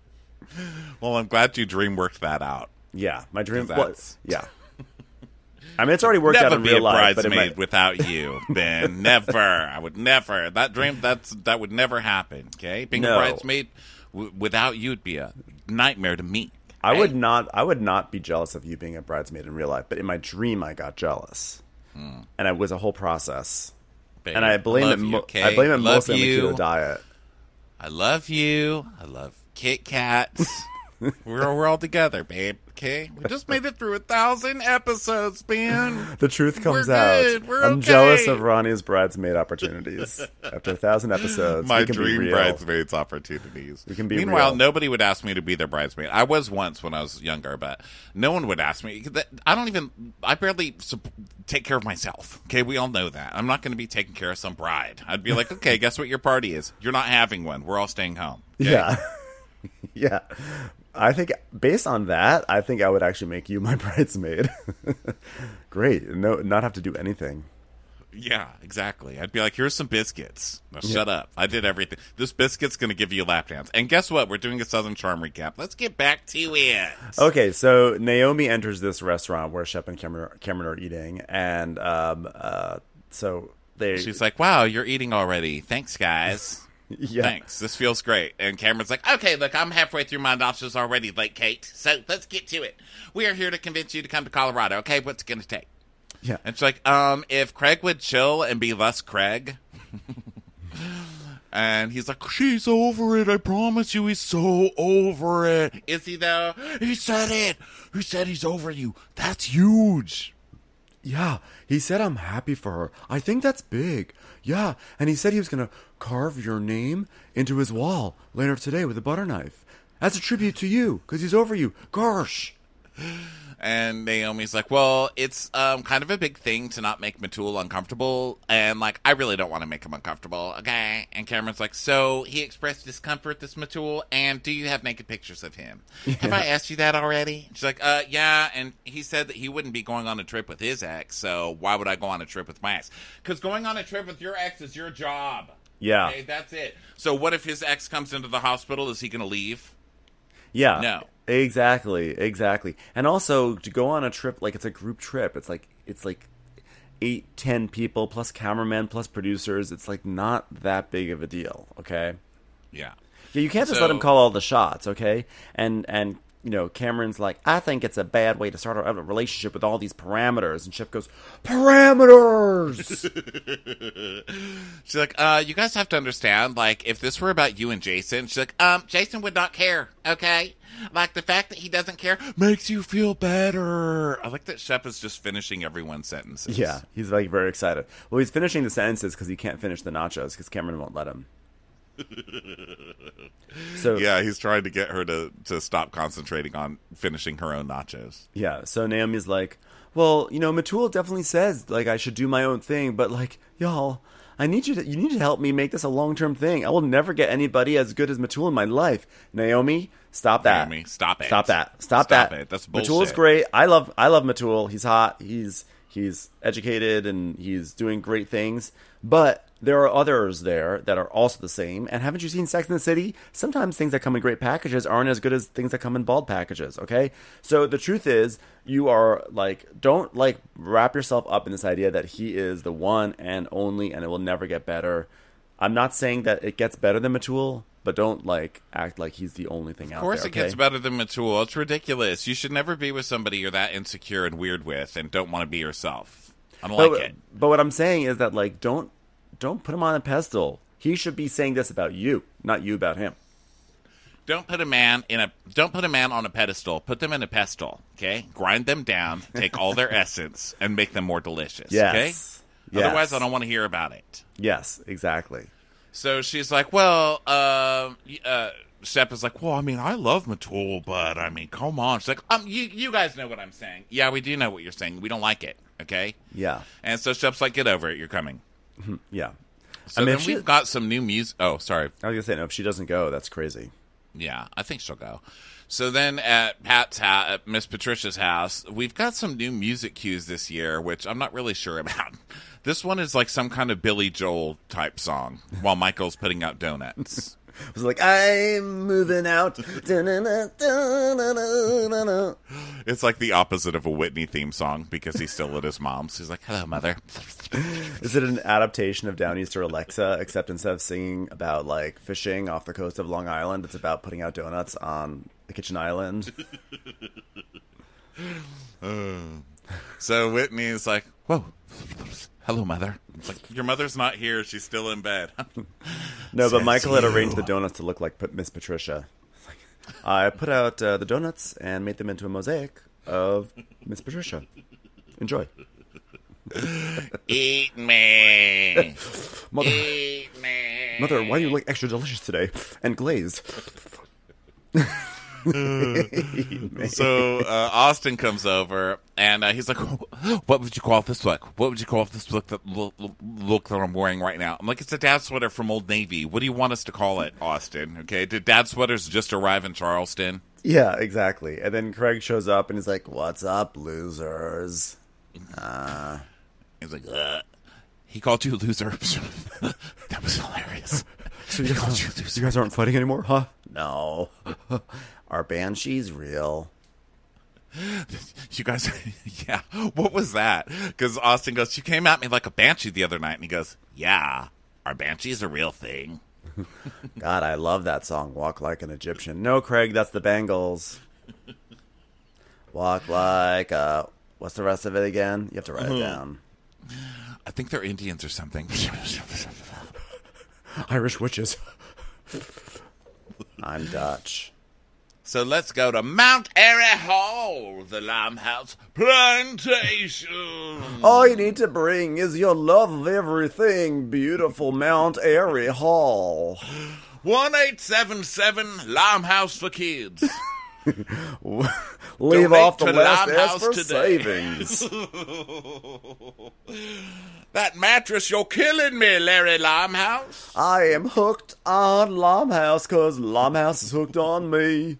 Well, I'm glad you dream worked that out. Yeah, my dream That's- was yeah. I mean, it's already worked never out in be real a life, but it bridesmaid might... without you, Ben. Never. I would never. That dream. That's that would never happen. Okay, being No. a bridesmaid w- without you would be a nightmare to me. I okay? would not. I would not be jealous of you being a bridesmaid in real life, but in my dream, I got jealous, Hmm. and it was a whole process. Babe, And I blame love it. you, Mo- okay? I blame it Love mostly on the you. keto diet. I love you. I love Kit Kats. we're we're all together, babe. Okay, we just made it through a thousand episodes, Ben. The truth comes We're out. good. We're I'm okay. jealous of Ronnie's bridesmaid opportunities. After a thousand episodes, My we can be dream real. bridesmaids opportunities. We can be Meanwhile, real. nobody would ask me to be their bridesmaid. I was once when I was younger, but no one would ask me. I don't even. I barely sup- take care of myself. Okay, we all know that. I'm not going to be taking care of some bride. I'd be like, okay, guess what your party is? You're not having one. We're all staying home. Okay? Yeah, yeah. I think based on that, I think I would actually make you my bridesmaid. Great, no, not have to do anything. Yeah, exactly. I'd be like, here's some biscuits. Now shut up. I did everything. This biscuit's going to give you a lap dance. And guess what? We're doing a Southern Charm recap. Let's get back to it. Okay, so Naomi enters this restaurant where Shep and Cameron, Cameron are eating, and um, uh, so they. She's like, wow, you're eating already. Thanks, guys. yeah. Thanks. This feels great. And Cameron's like, okay, look, I'm halfway through my nachos already, like Kate. So let's get to it. We are here to convince you to come to Colorado. Okay, what's it going to take? Yeah. And she's like, um, if Craig would chill and be less Craig. And he's like, she's over it. I promise you, he's so over it. Is he though? He said it. He said he's over you. That's huge. Yeah, he said I'm happy for her. I think that's big. Yeah, and he said he was going to carve your name into his wall later today with a butter knife. As a tribute to you, because he's over you. Gosh. And Naomi's like, well, it's um, kind of a big thing to not make Matul uncomfortable. And, like, I really don't want to make him uncomfortable, okay? And Cameron's like, so he expressed discomfort, this Matul, and do you have naked pictures of him? Yeah. Have I asked you that already? She's like, uh, yeah. And he said that he wouldn't be going on a trip with his ex, so why would I go on a trip with my ex? Because going on a trip with your ex is your job. Yeah. Okay, that's it. So what if his ex comes into the hospital? Is he going to leave? Yeah. No. Exactly, exactly. And also to go on a trip, like it's a group trip. It's like it's like eight, ten people plus cameramen plus producers. It's like not that big of a deal, okay? Yeah. Yeah, you can't just So- let him call all the shots, okay? And and you know, Cameron's like, I think it's a bad way to start a relationship with all these parameters. And Chip goes, parameters! She's like, uh, you guys have to understand, like, if this were about you and Jason, she's like, um, Jason would not care, okay? Like, the fact that he doesn't care makes you feel better. I like that Shep is just finishing everyone's sentences. Yeah, he's like very excited. Well, he's finishing the sentences because he can't finish the nachos because Cameron won't let him. So Yeah, he's trying to get her to, to stop concentrating on finishing her own nachos. yeah, so Naomi's like, well, you know, Matul definitely says like I should do my own thing, but like y'all, I need you to you need to help me make this a long term thing. I will never get anybody as good as Matul in my life. Naomi, stop that. Naomi, stop it. Stop that. Stop, Stop that. it. That's Matul's bullshit. great. I love I love Matul. He's hot. He's he's educated and he's doing great things. But there are others there that are also the same. And haven't you seen Sex and the City? Sometimes things that come in great packages aren't as good as things that come in bald packages, okay? So the truth is, you are, like, don't, like, wrap yourself up in this idea that he is the one and only and it will never get better. I'm not saying that it gets better than Matul, but don't, like, act like he's the only thing out there, Of course it okay? gets better than Matul. It's ridiculous. You should never be with somebody you're that insecure and weird with and don't want to be yourself. I don't But, like it. but what I'm saying is that, like, don't don't put him on a pedestal. He should be saying this about you, not you about him. Don't put a man in a don't put a man on a pedestal. Put them in a pestle, okay? Grind them down, take all their essence, and make them more delicious. Yes. Okay? Yes. Otherwise, I don't want to hear about it. Yes, exactly. So she's like, "Well, uh, uh, Shep is like, well, I mean, I love Matul, but I mean, come on." She's like, "Um, you you guys know what I'm saying? Yeah, we do know what you're saying. We don't like it, okay?" Yeah. And so Shep's like, "Get over it. You're coming." Yeah. So I mean, then if she- we've got some new music. Oh, sorry. I was gonna say no. If she doesn't go, that's crazy. Yeah, I think she'll go. So then at Pat's house, at Miss Patricia's house, we've got some new music cues this year, which I'm not really sure about. This one is like some kind of Billy Joel type song while Michael's putting out donuts. It was like, I'm moving out. Da-na-na-da-na-na-na-na. It's like the opposite of a Whitney theme song because he's still at his mom's. He's like, hello, mother. Is it an adaptation of Downeaster Alexa, except instead of singing about like fishing off the coast of Long Island, it's about putting out donuts on the kitchen island? uh, so Whitney's like, whoa, hello, mother. It's like, your mother's not here. She's still in bed. No, but Says Michael had you. arranged the donuts to look like P- Miss Patricia. It's like, I put out uh, the donuts and made them into a mosaic of Miss Patricia. Enjoy. Eat me. Mother, Eat me. Mother, why do you look extra delicious today? And glazed. So uh, Austin comes over and uh, he's like, "What would you call this look? What would you call this look that look, look that I'm wearing right now?" I'm like, "It's a dad sweater from Old Navy. What do you want us to call it, Austin? Okay, did dad sweaters just arrive in Charleston?" Yeah, exactly. And then Craig shows up and he's like, "What's up, losers?" Uh, He's like, Ugh. He called you a loser. That was hilarious. so you guys, you, you guys aren't fighting anymore, huh? No. Are banshees real? You guys, yeah. What was that? Because Austin goes, "You came at me like a banshee the other night," and he goes, "Yeah, are banshees a real thing?" God, I love that song, Walk Like an Egyptian. No, Craig, that's the Bangles. Walk like a... What's the rest of it again? You have to write it down. I think they're Indians or something. Irish witches. I'm Dutch. So let's go to Mount Airy Hall, the Limehouse Plantation. All you need to bring is your love of everything, beautiful Mount Airy Hall. one eight seven seven Limehouse for Kids. Leave Donate off the to last S Limehouse for today. savings. That mattress, you're killing me, Larry Limehouse. I am hooked on Limehouse because Limehouse is hooked on me.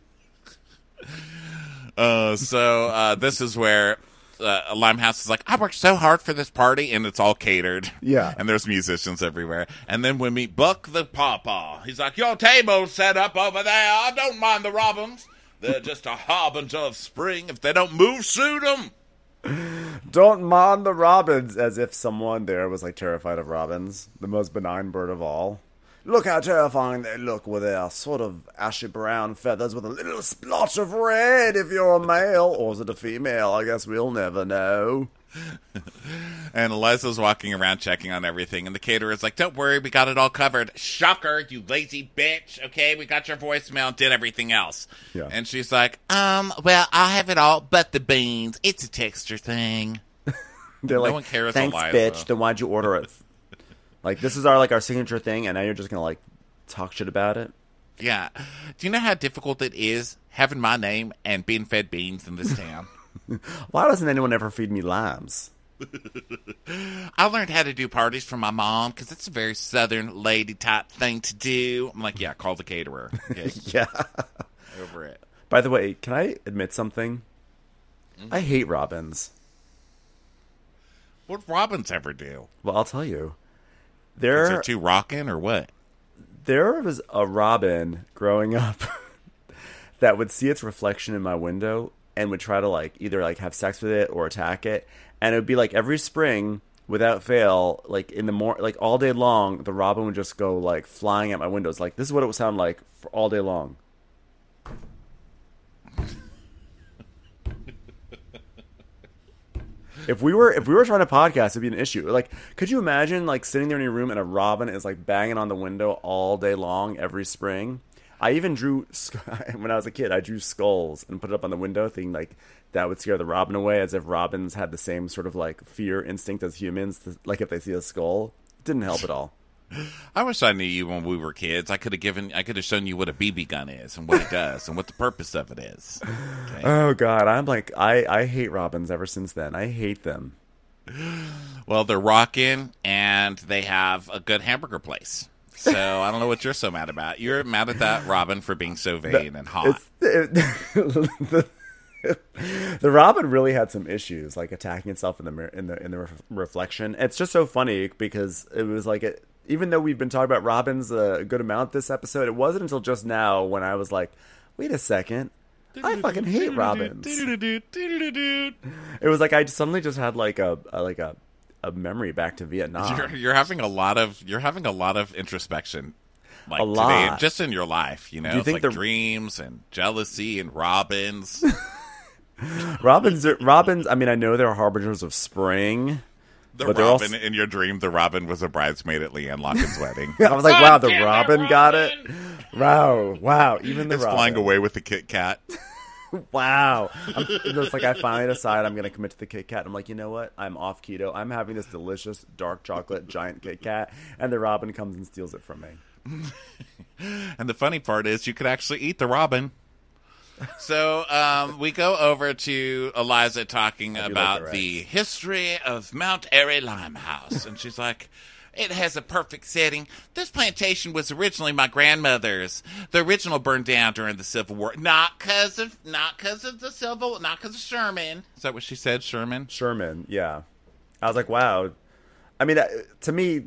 Uh, so uh, this is where uh, Limehouse is like, "I worked so hard for this party," and it's all catered. Yeah. And there's musicians everywhere. And then we meet Buck the Pawpaw. He's like, "Your table's set up over there. I don't mind the robins. They're just a harbinger of spring. If they don't move, shoot them." Don't mind the robins, as if someone there was like terrified of robins, the most benign bird of all. Look how terrifying they look with their sort of ashy brown feathers with a little splotch of red if you're a male. Or is it a female? I guess we'll never know. And Eliza's walking around checking on everything, and the caterer's like, "Don't worry, we got it all covered." Shocker, you lazy bitch. Okay, we got your voicemail and did everything else. Yeah. And she's like, um, well, I have it all but the beans. It's a texture thing. They're No like, one cares, thanks, Eliza." bitch. Then why'd you order it? Like, this is our like our signature thing, and now you're just gonna like talk shit about it. Yeah. Do you know how difficult it is having my name and being fed beans in this town? Why doesn't anyone ever feed me limes? I learned how to do parties from my mom because it's a very southern lady type thing to do. I'm like, yeah, call the caterer. Okay, Yeah. over it. By the way, can I admit something? Mm-hmm. I hate robins. What robins ever do? Well, I'll tell you. Is There, it too rockin' or what? there was a robin growing up that would see its reflection in my window and would try to like either like have sex with it or attack it. And it would be like every spring, without fail, like in the mor like all day long, the robin would just go like flying at my windows. Like this is what it would sound like for all day long. If we were if we were trying to podcast, it'd be an issue. Like, could you imagine like sitting there in your room and a robin is like banging on the window all day long every spring? I even drew when I was a kid. I drew skulls and put it up on the window, thinking like that would scare the robin away, as if robins had the same sort of like fear instinct as humans. Like if they see a skull, it didn't help at all. I wish I knew you when we were kids. I could have given, I could have shown you what a B B gun is and what it does and what the purpose of it is. Okay. Oh God, I'm like I I hate robins ever since then. I hate them. Well, they're rocking and they have a good hamburger place. So I don't know what you're so mad about. You're mad at that robin for being so vain and hot. It's, it, the, the robin really had some issues, like attacking itself in the mirror, in the in the ref, reflection. It's just so funny because it was like it. even though we've been talking about Robins a good amount this episode, it wasn't until just now when I was like, wait a second. I fucking hate Robins. It was like I suddenly just had like a, a like a, a memory back to Vietnam. You're, you're having a lot of you're having a lot of introspection, like A today, lot. just in your life. You know, Do you it's think like the- dreams and jealousy and Robins. Robins, are, Robins. I mean, I know they're harbingers of spring. The But they're Robin also- in your dream, the Robin was a bridesmaid at Leanne Locken's wedding. I was like, wow, the Robin got it. Wow, wow. Even the It's Robin. flying away with the Kit Kat. Wow. I'm, it's like I finally decide I'm going to commit to the Kit Kat. I'm like, you know what? I'm off keto. I'm having this delicious dark chocolate giant Kit Kat, and the Robin comes and steals it from me. And the funny part is, you could actually eat the Robin. So um, we go over to Eliza talking do like about the the rice. history of Mount Airy Limehouse. And she's like, it has a perfect setting. This plantation was originally my grandmother's. The original burned down during the Civil War. Not because of, not because of the Civil, not because of Sherman. Is that what she said, Sherman? Sherman, yeah. I was like, wow. I mean, uh, to me,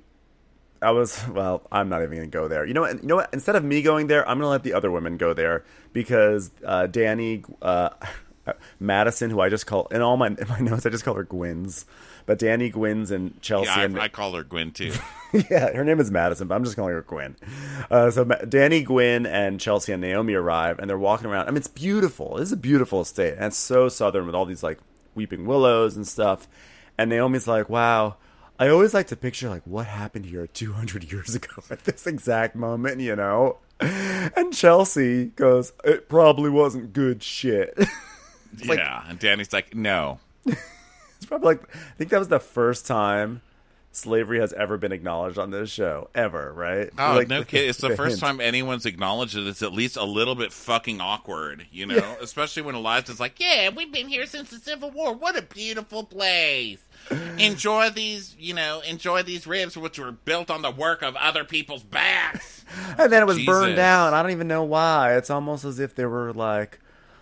I was, well, I'm not even going to go there. You know what? You know what? Instead of me going there, I'm going to let the other women go there because uh, Danny, uh, Madison, who I just call, in all my, in my notes, I just call her Gwyn's. But Danny, Gwyn's, and Chelsea. Yeah, and, I, I call her Gwen, too. yeah, her name is Madison, but I'm just calling her Gwyn. Uh, so Ma- Danny, Gwyn, and Chelsea and Naomi arrive, and they're walking around. I mean, it's beautiful. This is a beautiful estate, and it's so southern with all these, like, weeping willows and stuff. And Naomi's like, wow, I always like to picture, like, what happened here two hundred years ago at this exact moment, you know? And Chelsea goes, it probably wasn't good shit. like- yeah, and Danny's like, no. It's probably like, I think that was the first time slavery has ever been acknowledged on this show, ever, right? Oh, Like, no kid. It's the first hint. time anyone's acknowledged it. It's at least a little bit fucking awkward, you know? Especially when Eliza's like, yeah, we've been here since the Civil War. What a beautiful place. Enjoy these, you know, enjoy these ribs which were built on the work of other people's backs. And then it was Jesus. burned down. I don't even know why. It's almost as if there were, like,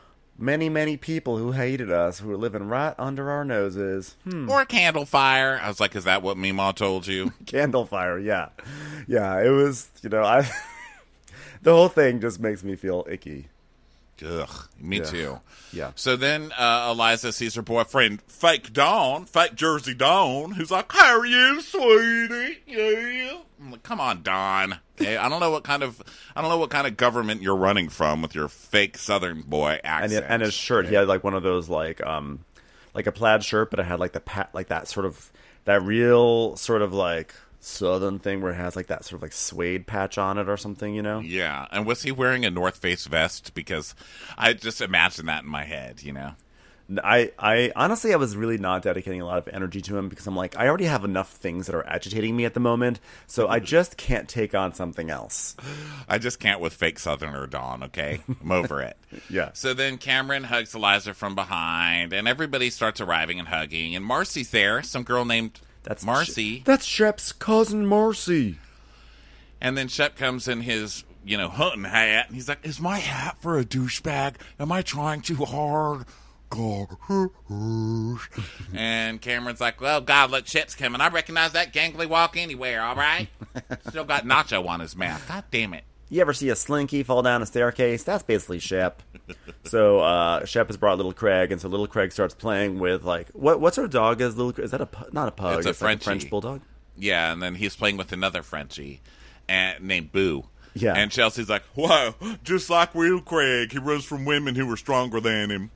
many, many people who hated us who were living right under our noses. Hmm. Or candle fire. I was like, is that what Meemaw told you? Candle fire, yeah. Yeah, it was, you know, I... the whole thing just makes me feel icky. Ugh, me Yeah. too. Yeah. So then uh, Eliza sees her boyfriend, Fake Dawn, Fake Jersey Dawn, who's like, how are you, sweetie? Yeah. I'm like, come on, Dawn. Hey, I don't know what kind of I don't know what kind of government you're running from with your fake Southern boy And, accent. it, and his shirt, he had, like, one of those, like, um, like a plaid shirt, but it had, like, the pat, like, that sort of, that real sort of, like, southern thing where it has, like, that sort of, like, suede patch on it or something, you know? Yeah, and was he wearing a North Face vest? Because I just imagine that in my head, you know? I, I honestly, I was really not dedicating a lot of energy to him because I'm like, I already have enough things that are agitating me at the moment, so I just can't take on something else. I just can't with fake Southerner Dawn, okay? I'm over it. Yeah. So then Cameron hugs Eliza from behind, and everybody starts arriving and hugging, and Marcy's there, some girl named That's Marcy. That's Shep's cousin Marcy. And then Shep comes in his, you know, hunting hat, and he's like, is my hat for a douchebag? Am I trying too hard? God. And Cameron's like, well, God, let Shep's coming. I recognize that gangly walk anywhere, all right? Still got nacho on his mouth. God damn it. You ever see a slinky fall down a staircase? That's basically Shep. So uh, Shep has brought Little Craig, and so Little Craig starts playing with, like, what what sort of dog is Little Craig? Is that a pu- not a pug? It's a like Frenchie. French bulldog. Yeah, and then he's playing with another Frenchie and, named Boo. Yeah. And Chelsea's like, wow, just like Will Craig, he runs from women who were stronger than him.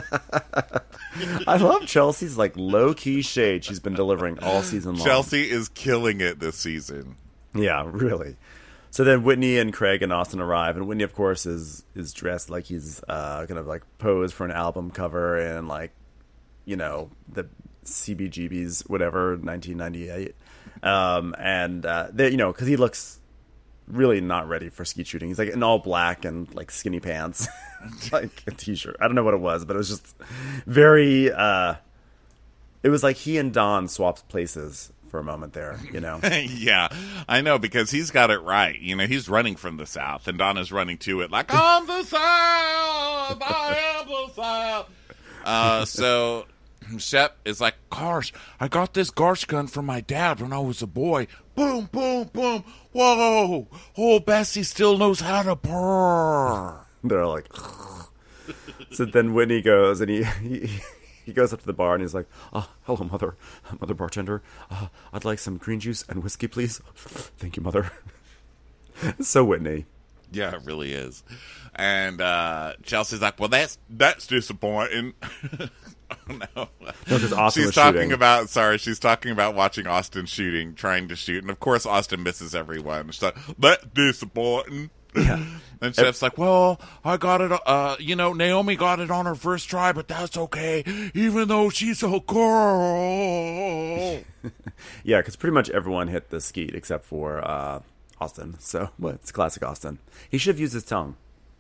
I love Chelsea's, like, low key shade she's been delivering all season long. Chelsea is killing it this season. Yeah, really. So then Whitney and Craig and Austin arrive, and Whitney, of course, is is dressed like he's uh, gonna like pose for an album cover and, like, you know, the C B G B's whatever nineteen ninety-eight, um, and uh, they, you know, because he looks really not ready for skeet shooting. He's like in all black and like skinny pants, like a t-shirt. I don't know what it was, but it was just very. Uh, it was like he and Don swapped places for a moment there, you know. Yeah, I know, because he's got it right. You know, he's running from the South, and Donna's running to it like, I'm the South, I am the South. Uh, so Shep is like, gosh, I got this Garsh gun from my dad when I was a boy. boom, boom, boom. Whoa, oh, Bessie still knows how to purr. They're like, so then Whitney goes and he, he he goes up to the bar and he's like, oh, hello, mother, mother bartender. Uh, I'd like some green juice and whiskey, please. Thank you, mother. So Whitney. Yeah, it really is. And uh, Chelsea's like, well, that's that's disappointing. Oh, no. because Austin she's was talking shooting. about, sorry, she's talking about watching Austin shooting, trying to shoot. And, of course, Austin misses everyone. She's like, that's disappointing. Yeah. And Chef's like, well, I got it, uh, you know, Naomi got it on her first try, but that's okay, even though she's a girl. Yeah, because pretty much everyone hit the skeet except for uh, Austin. So, well, it's classic Austin. He should have used his tongue.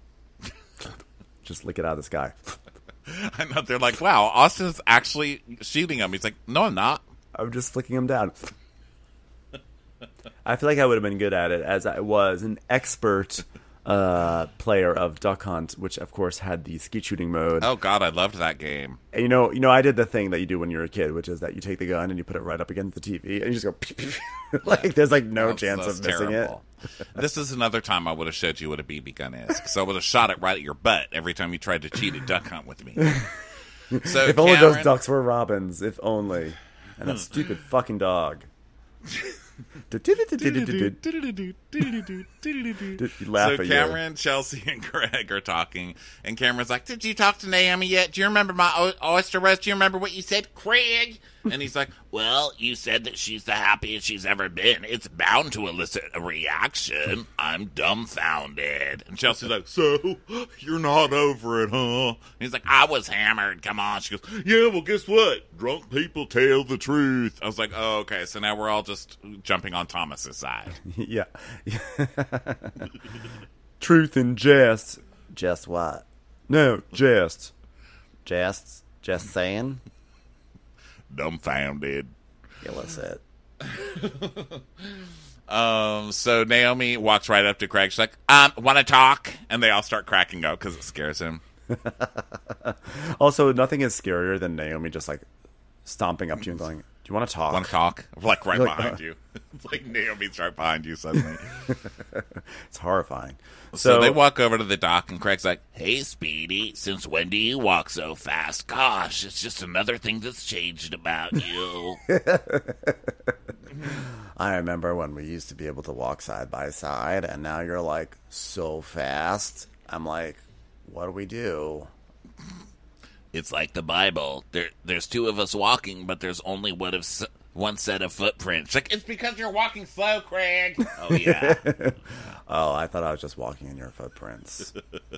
Just lick it out of the sky. I know, they're like, wow, Austin's actually shooting him. He's like, no, I'm not. I'm just flicking him down. I feel like I would have been good at it, as I was an expert uh, player of Duck Hunt, which of course had the skeet shooting mode. Oh God, I loved that game. And you know, you know, I did the thing that you do when you're a kid, which is that you take the gun and you put it right up against the T V, and you just go pew, pew, pew. Like there's like no That's- chance that's of missing terrible. it. This is another time I would have showed you what a B B gun is, because I would have shot it right at your butt every time you tried to cheat at Duck Hunt with me. So If only those Cameron- ducks were robins. If only. And that stupid fucking dog. You laugh So at Cameron, Chelsea, and Greg are talking, and Cameron's like, did you talk to Naomi yet? Do you remember my o- oyster roast? Do you remember what you said, Craig? And he's like, well, you said that she's the happiest she's ever been. It's bound to elicit a reaction. I'm dumbfounded. And Chelsea's like, so, you're not over it, huh? And he's like, I was hammered. Come on. She goes, yeah, well, guess what? Drunk people tell the truth. I was like, oh, okay, so now we're all just jumping on Thomas's side. you. Yeah. Truth and jest. Just what? No, jest. Just, just saying. Dumbfounded. Illicit. Um, so Naomi walks right up to Craig. She's like, um, want to talk? And they all start cracking up because it scares him. Also, nothing is scarier than Naomi just like stomping up to you and going, do you want to talk? Want to talk? Like right Like, behind uh, you. It's like Naomi's right behind you suddenly. It's horrifying. So, So, they walk over to the dock, and Craig's like, hey, Speedy, since when do you walk so fast? Gosh, it's just another thing that's changed about you. I remember when we used to be able to walk side by side, and now you're like so fast. I'm like, what do we do? It's like the Bible. There, There's two of us walking, but there's only one, of, s- one set of footprints. Like, it's because you're walking slow, Craig. Oh, yeah. Oh, I thought I was just walking in your footprints.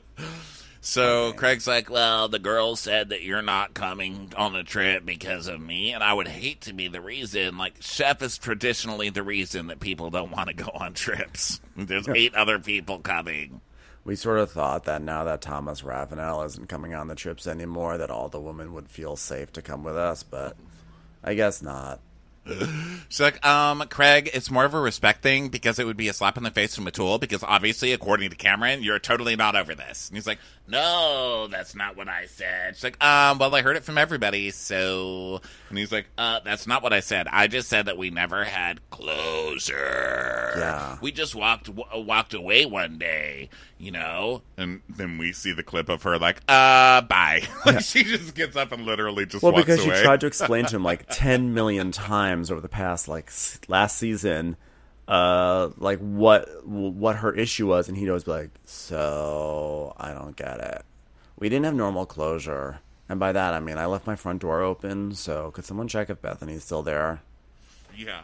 So Craig's like, well, the girl said that you're not coming on the trip because of me, and I would hate to be the reason. Like, Chef is traditionally the reason that people don't want to go on trips. There's eight other people coming. We sort of thought that now that Thomas Ravenel isn't coming on the trips anymore, that all the women would feel safe to come with us, but I guess not. She's like, um, Craig, it's more of a respect thing because it would be a slap in the face from Matul because obviously, according to Cameron, you're totally not over this. And he's like, no, that's not what I said. She's like, um, well, I heard it from everybody, so... And he's like, uh, that's not what I said. I just said that we never had closure. Yeah. We just walked w- walked away one day, you know? And then we see the clip of her like, uh, bye. Like, she just gets up and literally just well, walks because away. she tried to explain to him like ten million times over the past like s- last season, uh, like what what her issue was, and he'd always be like, "So I don't get it. We didn't have normal closure." And by that, I mean I left my front door open, so could someone check if Bethany's still there? Yeah.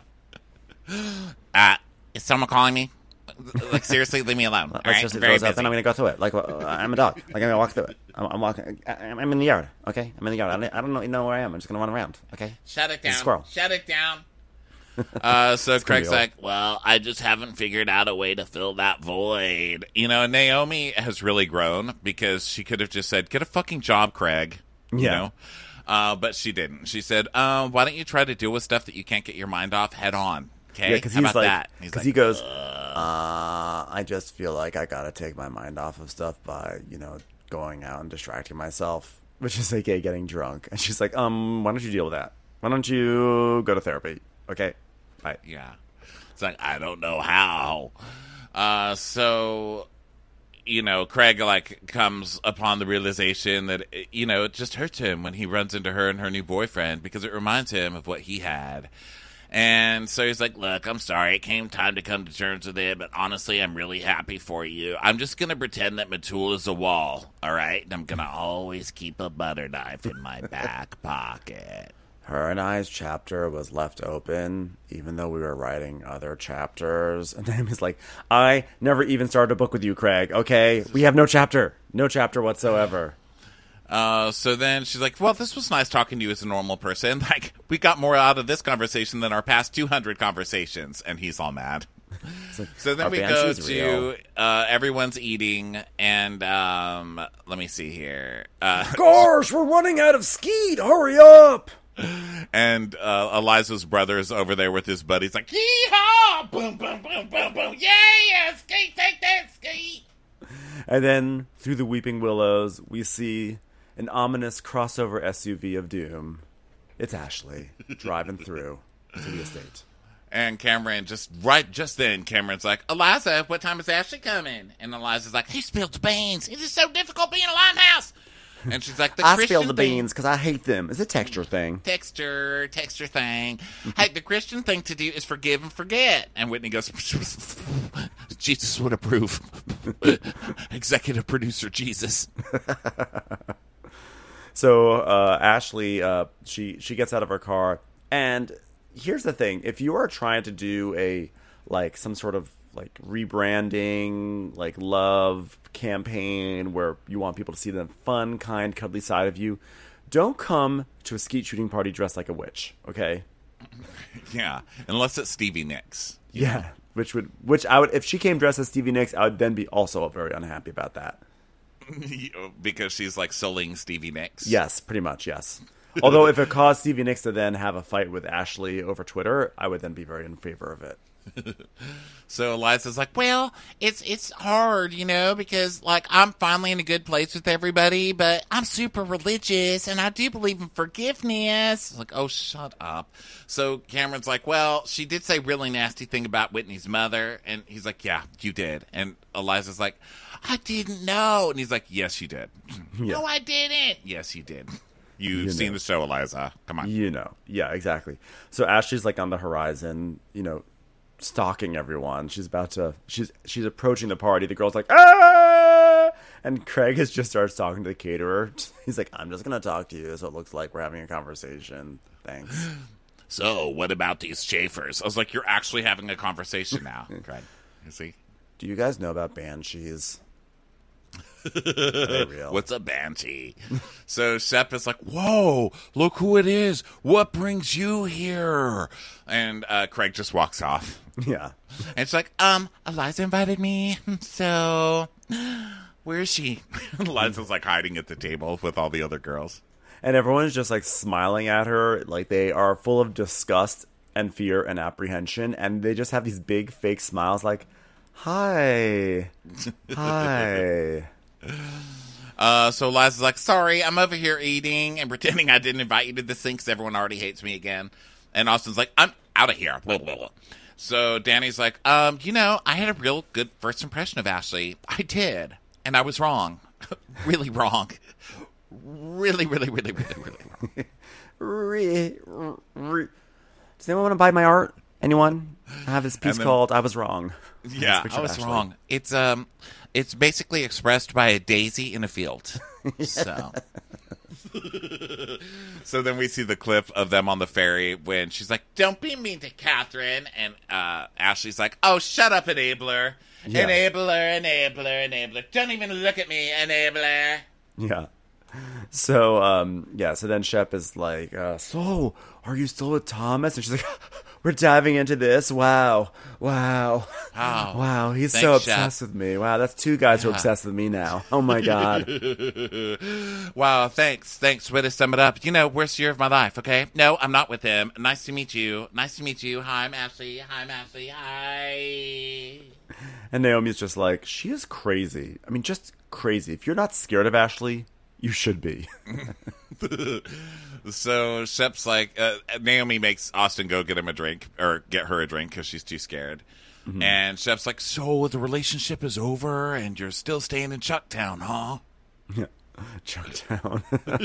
Uh, is someone calling me? Like, seriously, leave me alone. All Let's right? just I'm very goes up, busy. and I'm gonna go through it. Like uh, I'm a dog. Like I'm gonna walk through it. I'm, I'm walking. I, I'm in the yard. Okay, I'm in the yard. I don't, I don't know, know where I am. I'm just gonna run around. Okay. Shut it down. It's a squirrel. Shut it down. Uh, so Craig's gonna be like, well, I just haven't figured out a way to fill that void. You know, Naomi has really grown because she could have just said, get a fucking job, Craig. You Yeah. know? Uh, but she didn't. She said, um, why don't you try to deal with stuff that you can't get your mind off head on? Okay? Yeah, because How he's about like, that? He's because like, he goes, Uh, I just feel like I gotta take my mind off of stuff by, you know, going out and distracting myself. which is aka getting drunk, and she's like, um, why don't you deal with that? Why don't you go to therapy? Okay, bye. yeah. It's like, I don't know how. Uh, so, you know, Craig, like, comes upon the realization that, you know, it just hurts him when he runs into her and her new boyfriend because it reminds him of what he had. And so he's like, look, I'm sorry. It came time to come to terms with it, but honestly, I'm really happy for you. I'm just going to pretend that Matul is a wall, all right? And I'm going to always keep a butter knife in my back pocket. Her and I's chapter was left open, even though we were writing other chapters. And Naomi's like, I never even started a book with you, Craig, okay? We have no chapter. No chapter whatsoever. Uh, so then she's like, well, this was nice talking to you as a normal person. Like, we got more out of this conversation than our past two hundred conversations. And he's all mad. Like, so then we go to, uh, everyone's eating, and, um, let me see here. Uh, Gosh, we're running out of skeet. Hurry up. And uh, Eliza's brother is over there with his buddies, like, yee-haw! Boom, boom, boom, boom, boom. Yeah, skeet, take that, skeet. And then, through the weeping willows, we see an ominous crossover S U V of doom. It's Ashley driving through to the estate. And Cameron, just right just then, Cameron's like, Eliza, what time is Ashley coming? And Eliza's like, he spilled the beans. It is so difficult being a Limehouse. And she's like, the I Christian spilled the thing- beans because I hate them. It's a texture thing. Texture, texture thing. Hey, the Christian thing to do is forgive and forget. And Whitney goes, Jesus would approve. Executive producer Jesus. So uh, Ashley, uh, she she gets out of her car, and here's the thing: if you are trying to do a like some sort of like rebranding, like love campaign where you want people to see the fun, kind, cuddly side of you, don't come to a skeet shooting party dressed like a witch, okay? Yeah, unless it's Stevie Nicks. Yeah, know? which would which I would if she came dressed as Stevie Nicks, I would then be also very unhappy about that. Because she's like sullying Stevie Nicks. Yes, pretty much, yes. Although if it caused Stevie Nicks to then have a fight with Ashley over Twitter, I would then be very in favor of it. So Eliza's like, well, it's it's hard, you know, because like I'm finally in a good place with everybody, but I'm super religious and I do believe in forgiveness. It's like, oh, shut up. So Cameron's like, well, she did say a really nasty thing about Whitney's mother, and he's like, yeah, you did. And Eliza's like, I didn't know. And he's like, yes, you did. Yeah. No, I didn't. Yes, you did. You've You seen know. the show, Eliza. Come on. You know. Yeah, exactly. So Ashley's like on the horizon, you know, stalking everyone. She's about to she's she's approaching the party. The girl's like, ah! And Craig has just starts talking to the caterer. He's like, I'm just gonna talk to you, so it looks like we're having a conversation. Thanks. So, what about these chafers? I was like, you're actually having a conversation now. Craig. You see? Do you guys know about banshees? Are they real? What's a banshee? So Shep is like, whoa, look who it is. What brings you here? And uh, Craig just walks off. Yeah. And she's like, um, Eliza invited me, so where is she? Eliza's like hiding at the table with all the other girls. And everyone's just like smiling at her, like they are full of disgust and fear and apprehension, and they just have these big fake smiles like, hi, hi. Uh, so Eliza's like, sorry, I'm over here eating and pretending I didn't invite you to this thing because everyone already hates me again. And Austin's like, I'm out of here. Blah, blah, blah. So Danny's like, um, you know, I had a real good first impression of Ashley. I did. And I was wrong. Really wrong. Really, really, really, really, really wrong. Re, re. Does anyone want to buy my art? Anyone? I have this piece then- called "I Was Wrong." Yeah, Picture I of was Ashley. wrong. It's um, it's basically expressed by a daisy in a field. So, so then we see the clip of them on the ferry when she's like, "Don't be mean to Catherine," and uh, Ashley's like, "Oh, shut up, enabler, Yeah. enabler, enabler, enabler. Don't even look at me, enabler." Yeah. So, um, yeah, so then Shep is like, uh, so, are you still with Thomas? And she's like, we're diving into this? Wow. Wow. Wow. Wow, he's Thanks, so Shep. obsessed with me. Wow, that's two guys who are Yeah. obsessed with me now. Oh, my God. Wow, thanks. Thanks. Way to sum it up. You know, worst year of my life, okay? No, I'm not with him. Nice to meet you. Nice to meet you. Hi, I'm Ashley. Hi, I'm Ashley. Hi. And Naomi's just like, she is crazy. I mean, just crazy. If you're not scared of Ashley, You should be. So Shep's like, uh, Naomi makes Austin go get him a drink, or get her a drink because she's too scared. Mm-hmm. And Shep's like, so the relationship is over and you're still staying in Chucktown, huh? Yeah. Chucktown.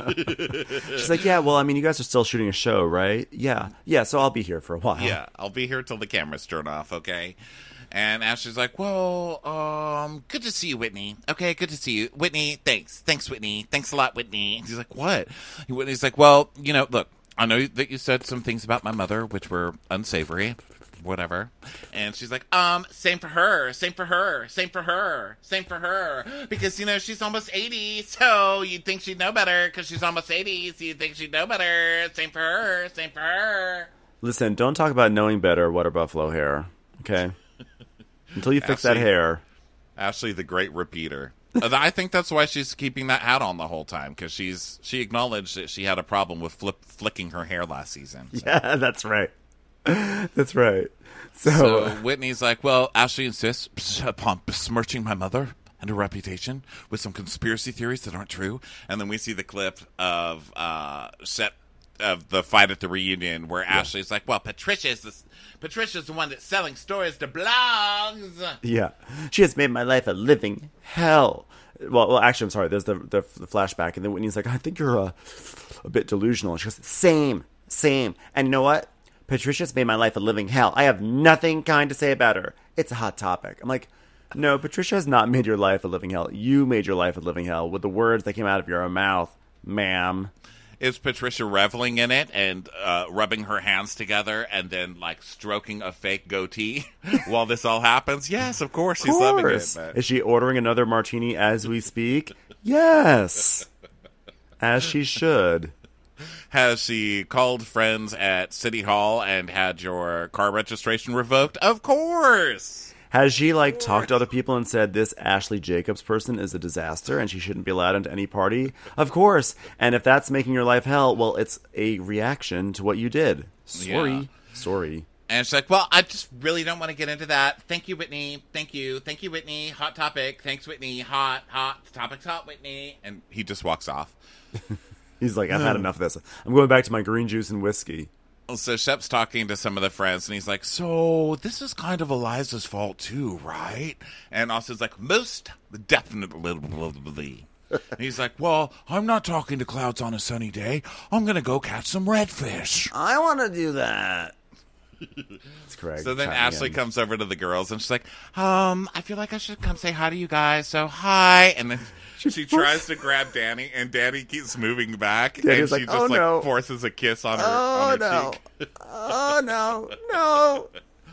She's like, yeah, well, I mean, you guys are still shooting a show, right? Yeah. Yeah, so I'll be here for a while. Yeah, I'll be here till the cameras turn off, okay? And Ashley's like, well, um, good to see you, Whitney. Okay, good to see you. Whitney, thanks. Thanks, Whitney. Thanks a lot, Whitney. And he's like, what? Whitney's like, well, you know, look, I know that you said some things about my mother, which were unsavory. Whatever. And she's like, um, same for her, same for her, same for her, same for her. Because, you know, she's almost eighty, so you'd think she'd know better because she's almost eighty, so you'd think she'd know better. Same for her, same for her. Listen, don't talk about knowing better water buffalo hair, okay? Until you fix Ashley, that hair. Ashley, the great repeater. I think that's why she's keeping that hat on the whole time, because she's she acknowledged that she had a problem with flip, flicking her hair last season. So. Yeah, that's right. That's right. So, so Whitney's like, well, Ashley insists upon besmirching my mother and her reputation with some conspiracy theories that aren't true. And then we see the clip of uh, set of the fight at the reunion where yeah. Ashley's like, well, Patricia's the, Patricia's the one that's selling stories to blogs. Yeah. She has made my life a living hell. Well, well, actually, I'm sorry. There's the, the, the flashback. And then Whitney's like, I think you're a, a bit delusional. And she goes, same, same. And you know what? Patricia's made my life a living hell. I have nothing kind to say about her. It's a hot topic. I'm like, no, Patricia has not made your life a living hell. You made your life a living hell with the words that came out of your mouth, ma'am. Is Patricia reveling in it and uh, rubbing her hands together and then, like, stroking a fake goatee while this all happens? Yes, of course, she's of loving course. it. But... Is she ordering another martini as we speak? Yes. As she should. Has she called friends at City Hall and had your car registration revoked? Of course! Has she, like, talked to other people and said this Ashley Jacobs person is a disaster and she shouldn't be allowed into any party? Of course. And if that's making your life hell, well, it's a reaction to what you did. Sorry. Yeah. Sorry. And she's like, well, I just really don't want to get into that. Thank you, Whitney. Thank you. Thank you, Whitney. Hot topic. Thanks, Whitney. Hot, hot. The topic's hot, Whitney. And he just walks off. He's like, I've had enough of this. I'm going back to my green juice and whiskey. So Shep's talking to some of the friends, and he's like, so this is kind of Eliza's fault too, right? And Austin's like, most definitely. And he's like, well, I'm not talking to clouds on a sunny day. I'm going to go catch some redfish. I want to do that. That's correct. So then Chiming Ashley in. comes over to the girls, and she's like, um, I feel like I should come say hi to you guys. So hi. And then she tries to grab Danny, and Danny keeps moving back, Danny's and she like, just "Oh, like no." forces a kiss on her, Oh, on her no. cheek. Oh, no. No.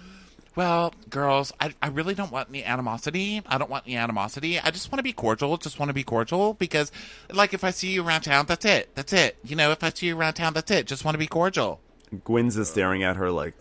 Well, girls, I, I really don't want any animosity. I don't want any animosity. I just want to be cordial. Just want to be cordial because, like, if I see you around town, that's it. That's it. You know, if I see you around town, that's it. Just want to be cordial. Gwen's is staring at her like...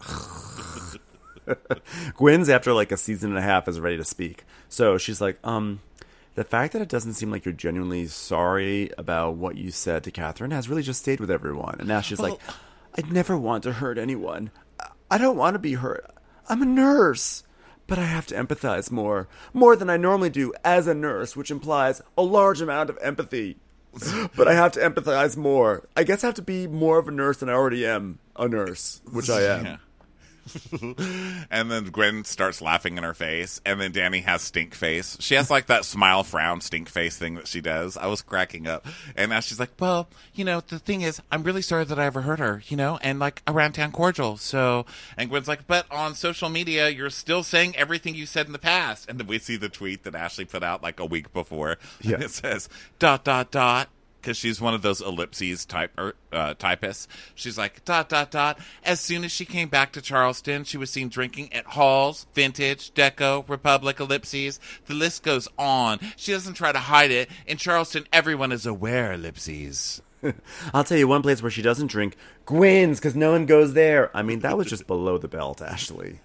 Gwen's, after like a season and a half, is ready to speak. So she's like, um... the fact that it doesn't seem like you're genuinely sorry about what you said to Catherine has really just stayed with everyone. And now she's well, like, I'd never want to hurt anyone. I don't want to be hurt. I'm a nurse. But I have to empathize more. More than I normally do as a nurse, which implies a large amount of empathy. But I have to empathize more. I guess I have to be more of a nurse than I already am a nurse, which I am. Yeah. And then Gwen starts laughing in her face, and then Danny has stink face. She has like that smile frown stink face thing that she does. I was cracking up. And now she's like, well, you know, the thing is, I'm really sorry that I ever hurt her, you know, and like around town cordial. So, and Gwen's like, but on social media, you're still saying everything you said in the past. And then we see the tweet that Ashley put out like a week before. Yeah. And it says, dot, dot, dot. Because she's one of those ellipses type uh, typists. She's like, dot, dot, dot. As soon as she came back to Charleston, she was seen drinking at Halls, Vintage, Deco, Republic, ellipses. The list goes on. She doesn't try to hide it. In Charleston, everyone is aware, ellipses. I'll tell you one place where she doesn't drink. Gwen's, because no one goes there. I mean, that was just below the belt, Ashley.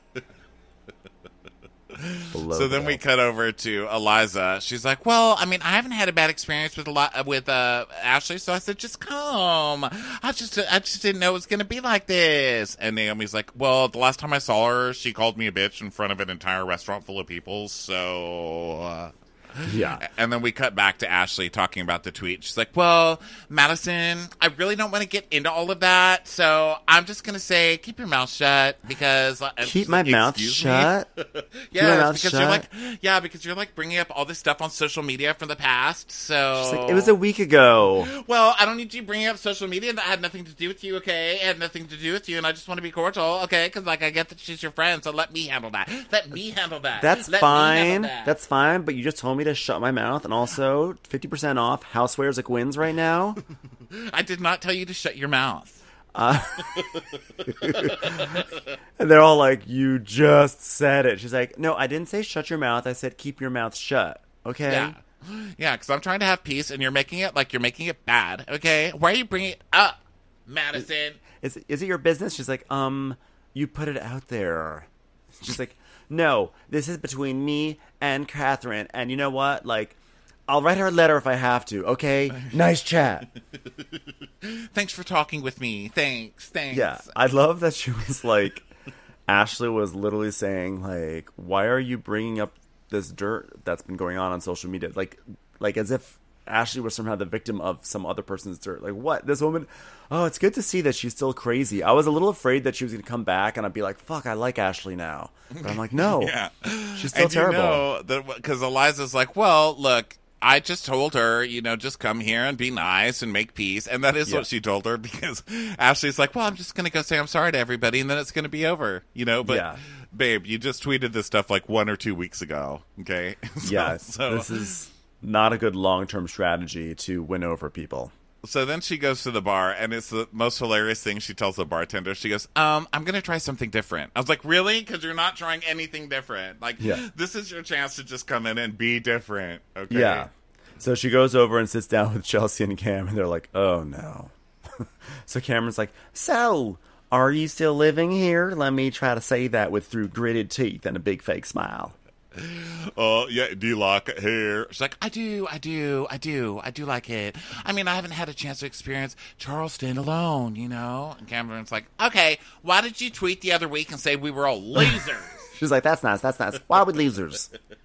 Below So the then we belt. cut over to Eliza. She's like, well, I mean, I haven't had a bad experience with a lot with uh, Ashley, so I said, just come. I just I just didn't know it was going to be like this. And Naomi's like, well, the last time I saw her, she called me a bitch in front of an entire restaurant full of people, so... Uh... Yeah. And then we cut back to Ashley talking about the tweet. She's like, well, Madison, I really don't want to get into all of that, so I'm just going to say keep your mouth shut because... Keep my like, mouth Excuse shut? Yeah, my mouth because shut? you're like, yeah, because you're like bringing up all this stuff on social media from the past, so... She's like, it was a week ago. Well, I don't need you bringing up social media. That had nothing to do with you, okay? It had nothing to do with you, and I just want to be cordial, okay? Because, like, I get that she's your friend, so let me handle that. Let me handle that. That's Let me fine. handle that. That's fine, but you just told me to shut my mouth, and also fifty percent off Housewares at Gwynn's right now. I did not tell you to shut your mouth. Uh, and they're all like, you just said it. She's like, no, I didn't say shut your mouth. I said keep your mouth shut, okay? Yeah. Yeah, because I'm trying to have peace, and you're making it like you're making it bad, okay? Why are you bringing it up, Madison? Is, is it your business? She's like, um, you put it out there. She's like, no, this is between me and Catherine. And you know what? Like, I'll write her a letter if I have to, okay? Nice chat. Thanks for talking with me. Thanks, thanks. Yeah, I love that she was like, Ashley was literally saying, like, why are you bringing up this dirt that's been going on on social media? Like, like as if Ashley was somehow the victim of some other person's dirt. Like, what? This woman... Oh, it's good to see that she's still crazy. I was a little afraid that she was going to come back and I'd be like, fuck, I like Ashley now. But I'm like, no. Yeah. She's still and terrible. You know, because Eliza's like, well, look, I just told her, you know, just come here and be nice and make peace. And that is Yeah. what she told her because Ashley's like, well, I'm just going to go say I'm sorry to everybody and then it's going to be over, you know? But, Yeah. babe, you just tweeted this stuff like one or two weeks ago, okay? So, Yeah, so, this is not a good long-term strategy to win over people. So then she goes to the bar, and it's the most hilarious thing she tells the bartender. She goes, um, I'm going to try something different. I was like, really? Because you're not trying anything different. Like, Yeah. this is your chance to just come in and be different, okay? Yeah. So she goes over and sits down with Chelsea and Cam, and they're like, oh, no. So Cameron's like, so, are you still living here? Let me try to say that with through gritted teeth and a big fake smile. Oh, uh, yeah, do you like it here? She's like, I do, I do, I do, I do like it. I mean, I haven't had a chance to experience Charleston alone, you know? And Cameron's like, okay, why did you tweet the other week and say we were all losers? She's like, that's nice, that's nice. Why are we losers?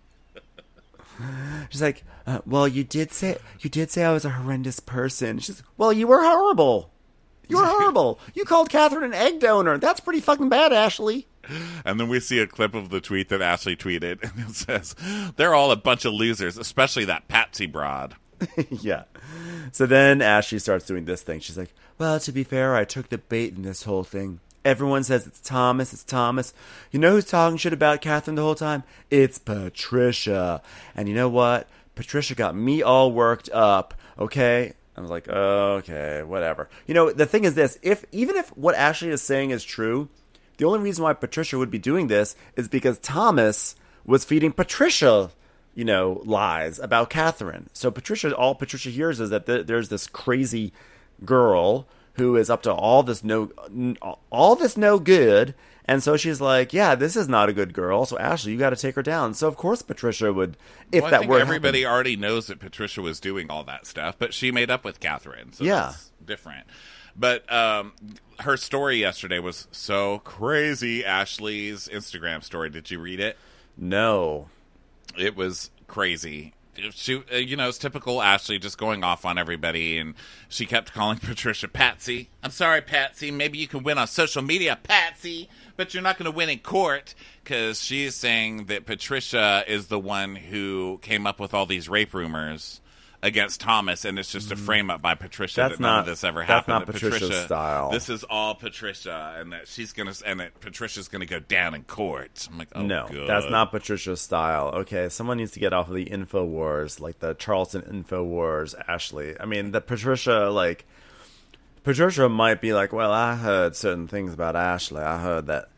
She's like, uh, well, you did say you did say I was a horrendous person. She's like, well, you were horrible. You were horrible. You called Catherine an egg donor. That's pretty fucking bad, Ashley. And then we see a clip of the tweet that Ashley tweeted, and it says, they're all a bunch of losers, especially that Patsy broad. Yeah. So then Ashley starts doing this thing. She's like, well, to be fair, I took the bait in this whole thing. Everyone says it's Thomas, it's Thomas. You know who's talking shit about Catherine the whole time? It's Patricia. And you know what? Patricia got me all worked up, okay? I was like, okay, whatever. You know, the thing is this. If even if what Ashley is saying is true, the only reason why Patricia would be doing this is because Thomas was feeding Patricia, you know, lies about Catherine. So Patricia, all Patricia hears is that th- there's this crazy girl who is up to all this no, all this no good, and so she's like, yeah, this is not a good girl. So Ashley, you got to take her down. So of course Patricia would, if well, I that think were everybody happen. already knows that Patricia was doing all that stuff, but she made up with Catherine, so Yeah. that's different. But um, her story yesterday was so crazy. Ashley's Instagram story. Did you read it? No. It was crazy. She, uh, you know, it's typical Ashley just going off on everybody, and she kept calling Patricia Patsy. I'm sorry, Patsy. Maybe you can win on social media, Patsy, but you're not going to win in court, because she's saying that Patricia is the one who came up with all these rape rumors against Thomas, and it's just a frame up by Patricia That's that none not- of this ever that's happened. not that Patricia's Patricia, style. This is all Patricia, and that she's gonna, and that Patricia's gonna go down in court. I'm like, oh, No, God. that's not Patricia's style. Okay, someone needs to get off of the InfoWars, like the Charleston InfoWars, Ashley. I mean, the Patricia, like, Patricia might be like, well, I heard certain things about Ashley. I heard that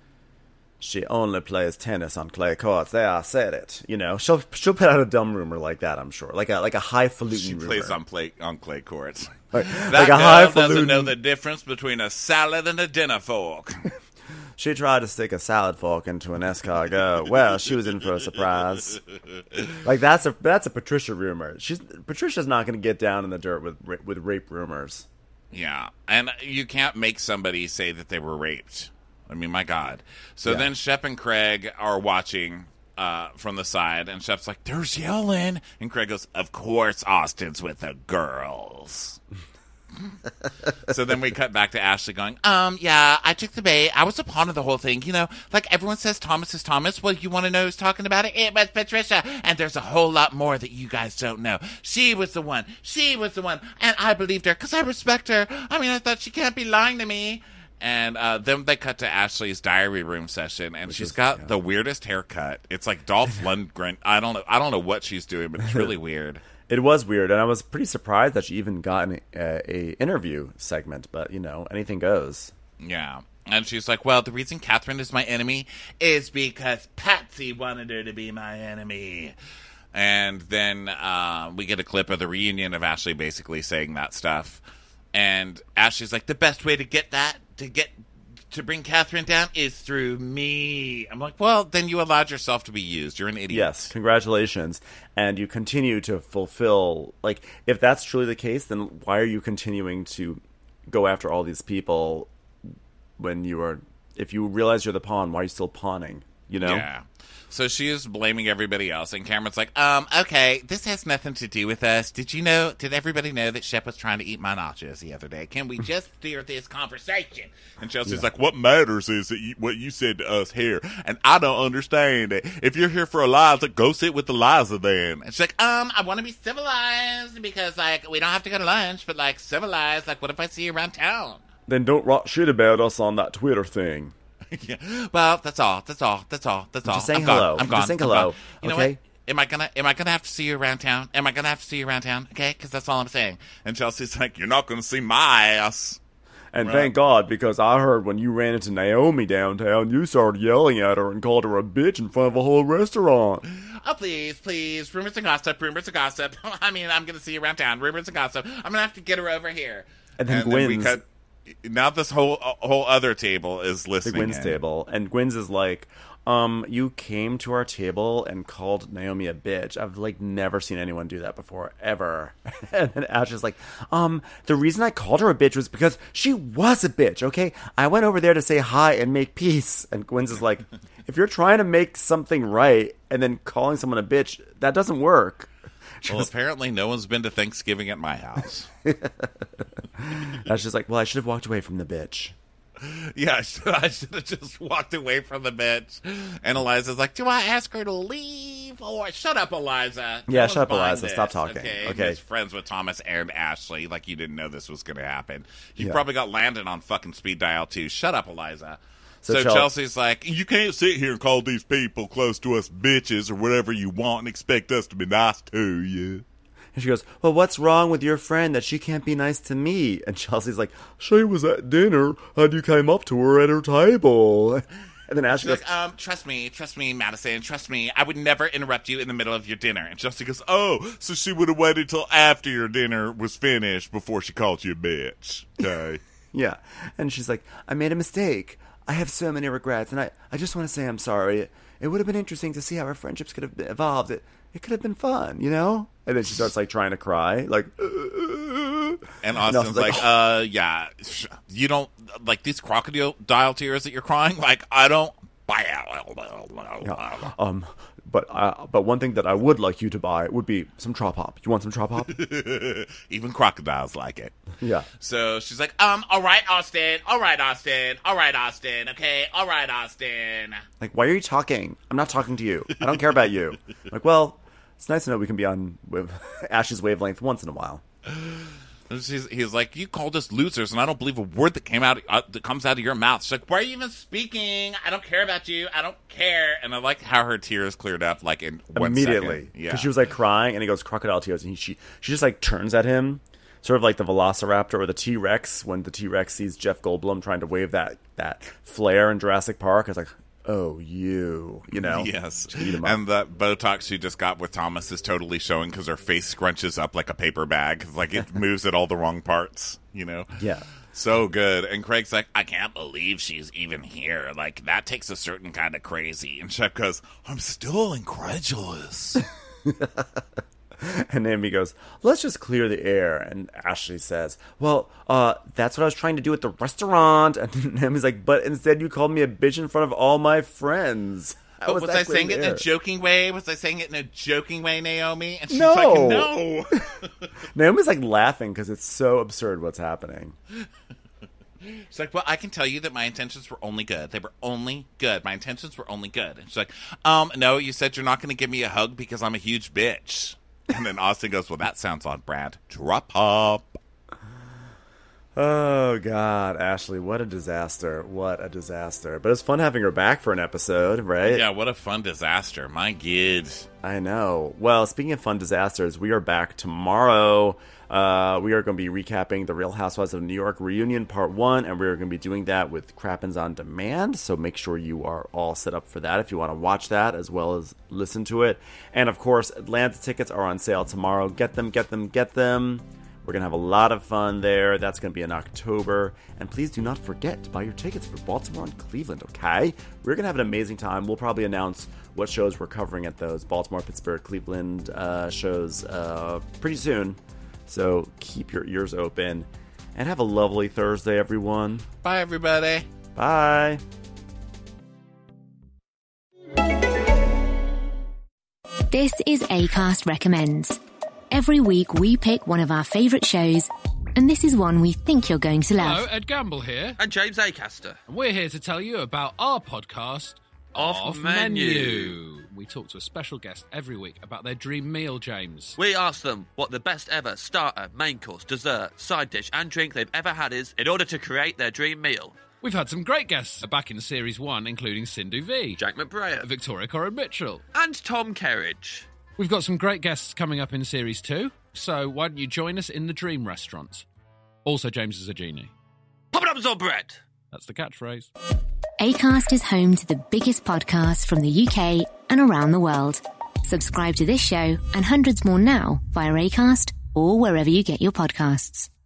she only plays tennis on clay courts. There, I said it. You know, she'll she'll put out a dumb rumor like that, I'm sure. Like a like a highfalutin She rumor. plays on play on clay courts. Like, That like a girl highfalutin. doesn't know the difference between a salad and a dinner fork. She tried to stick a salad fork into an escargot. Well, she was in for a surprise. Like that's a that's a Patricia rumor. She's Patricia's not going to get down in the dirt with ra- with rape rumors. Yeah, and you can't make somebody say that they were raped. I mean, my God. So Yeah. then Shep and Craig are watching uh, from the side, and Chef's like, "There's yelling," and Craig goes, "Of course, Austin's with the girls." So then we cut back to Ashley going, um, yeah, I took the bait. I was a pawn of the whole thing. You know, like everyone says Thomas is Thomas. Well, you want to know who's talking about it? It was Patricia. And there's a whole lot more that you guys don't know. She was the one. She was the one. And I believed her because I respect her. I mean, I thought she can't be lying to me. And uh, then they cut to Ashley's diary room session, and Which she's is, got yeah. the weirdest haircut. It's like Dolph Lundgren. I don't know. I don't know what she's doing, but it's really weird. It was weird, and I was pretty surprised that she even got an a, a interview segment. But you know, anything goes. Yeah, and she's like, "Well, the reason Catherine is my enemy is because Patsy wanted her to be my enemy." And then uh, we get a clip of the reunion of Ashley basically saying that stuff, and Ashley's like, "The best way to get that to get." to bring Catherine down is through me. I'm like, well, then you allowed yourself to be used. You're an idiot. Yes, congratulations. And you continue to fulfill, like, if that's truly the case, then why are you continuing to go after all these people when you are, if you realize you're the pawn, why are you still pawning, you know? Yeah. So she is blaming everybody else, and Cameron's like, um, okay, this has nothing to do with us. Did you know, did everybody know that Shep was trying to eat my nachos the other day? Can we just steer this conversation? And Chelsea's yeah. like, what matters is that you, what you said to us here, and I don't understand it. If you're here for Eliza, go sit with Eliza then. And she's like, um, I want to be civilized because, like, we don't have to go to lunch, but, like, civilized, like, what if I see you around town? Then don't rock shit about us on that Twitter thing. Yeah. Well, that's all. That's all. That's all. That's all. Just saying I'm hello. Gone. I'm gone. Just saying I'm hello. Gone. You know okay. what? Am I gonna? Am I gonna have to see you around town? Am I gonna have to see you around town? Okay, because that's all I'm saying. And Chelsea's like, "You're not gonna see my ass." And right. Thank God, because I heard when you ran into Naomi downtown, you started yelling at her and called her a bitch in front of a whole restaurant. Oh, please, please. Rumors and gossip. Rumors and gossip. I mean, I'm gonna see you around town. Rumors and gossip. I'm gonna have to get her over here. And then and Gwynn's. Then we cut. Now this whole whole other table is listening. The Gwynn's in. table. And Gwynn's is like, um, you came to our table and called Naomi a bitch. I've, like, never seen anyone do that before, ever. And then Ash is like, um, the reason I called her a bitch was because she was a bitch, okay? I went over there to say hi and make peace. And Gwynn's is like, if you're trying to make something right and then calling someone a bitch, that doesn't work. Well, apparently no one's been to Thanksgiving at my house. That's just like, well, I should have walked away from the bitch. Yeah, I should, I should have just walked away from the bitch. And Eliza's like, do I ask her to leave? Or shut up, Eliza. Yeah, no shut up, Eliza. This. Stop talking. Okay. okay. He's friends with Thomas and Ashley. Like you didn't know this was going to happen. You yeah. probably got Landon on fucking speed dial, too. Shut up, Eliza. So, so Chel- Chelsea's like, you can't sit here and call these people close to us bitches or whatever you want and expect us to be nice to you. And she goes, well, what's wrong with your friend that she can't be nice to me? And Chelsea's like, she was at dinner and you came up to her at her table. And then Ashley She's goes, like, um, trust me, trust me, Madison, trust me. I would never interrupt you in the middle of your dinner. And Chelsea goes, oh, so she would have waited till after your dinner was finished before she called you a bitch. Okay. Yeah. And she's like, I made a mistake. I have so many regrets, and I, I just want to say I'm sorry. It, it would have been interesting to see how our friendships could have been evolved. It, it could have been fun, you know? And then she starts, like, trying to cry, like... And Austin's like, like oh. uh, yeah, you don't... Like, these crocodile tears that you're crying, like, I don't... Yeah. Um... But uh, but one thing that I would like you to buy would be some Trop Hop. You want some Trop Hop? Even crocodiles like it. Yeah. So she's like, um, all right, Austin. All right, Austin. All right, Austin. Okay. All right, Austin. Like, why are you talking? I'm not talking to you. I don't care about you. Like, well, it's nice to know we can be on with Ash's wavelength once in a while. He's, he's like, you called us losers, and I don't believe a word that came out uh, that comes out of your mouth. She's like, why are you even speaking? I don't care about you. I don't care. And I like how her tears cleared up, like in one immediately. second. Yeah, because she was like crying, and he goes crocodile tears, and he, she she just like turns at him, sort of like the Velociraptor or the T Rex when the T Rex sees Jeff Goldblum trying to wave that that flare in Jurassic Park. It's like, oh, you, you know? Yes. And the Botox she just got with Thomas is totally showing because her face scrunches up like a paper bag. Like it moves at all the wrong parts, you know? Yeah. So good. And Craig's like, I can't believe she's even here. Like, that takes a certain kind of crazy. And Shep goes, I'm still incredulous. And Naomi goes, let's just clear the air. And Ashley says, well, uh, that's what I was trying to do at the restaurant. And Naomi's like, but instead you called me a bitch in front of all my friends. But was, was I that saying clear it in in a the air? joking way? Was I saying it in a joking way, Naomi? And she's No. like, no. Naomi's like laughing because it's so absurd what's happening. She's like, well, I can tell you that my intentions were only good. They were only good. My intentions were only good. And she's like, um, no, you said you're not going to give me a hug because I'm a huge bitch. And then Austin goes, well, that sounds on brand. Drop up. Oh, God, Ashley, what a disaster. What a disaster. But it's fun having her back for an episode, right? Yeah, what a fun disaster. My God. I know. Well, speaking of fun disasters, we are back tomorrow. Uh, we are going to be recapping the Real Housewives of New York reunion part one, and we are going to be doing that with Crappens on Demand. So make sure you are all set up for that if you want to watch that as well as listen to it. And of course, Atlanta tickets are on sale tomorrow. Get them, get them, get them. We're going to have a lot of fun there. That's going to be in October. And please do not forget to buy your tickets for Baltimore and Cleveland, okay? We're going to have an amazing time. We'll probably announce what shows we're covering at those Baltimore, Pittsburgh, Cleveland uh, shows uh, pretty soon. So keep your ears open. And have a lovely Thursday, everyone. Bye, everybody. Bye. This is Acast Recommends. Every week we pick one of our favourite shows, and this is one we think you're going to love. Hello, Ed Gamble here. And James Acaster. And we're here to tell you about our podcast, Off Off Menu. Menu. We talk to a special guest every week about their dream meal, James. We ask them what the best ever starter, main course, dessert, side dish, and drink they've ever had is in order to create their dream meal. We've had some great guests back in Series one, including Sindhu V, Jack McBrayer. Victoria Coren Mitchell. And Tom Kerridge. We've got some great guests coming up in Series two, so why don't you join us in the Dream Restaurant? Also, James is a genie. Pop-it-ups or bread? That's the catchphrase. Acast is home to the biggest podcasts from the U K and around the world. Subscribe to this show and hundreds more now via Acast or wherever you get your podcasts.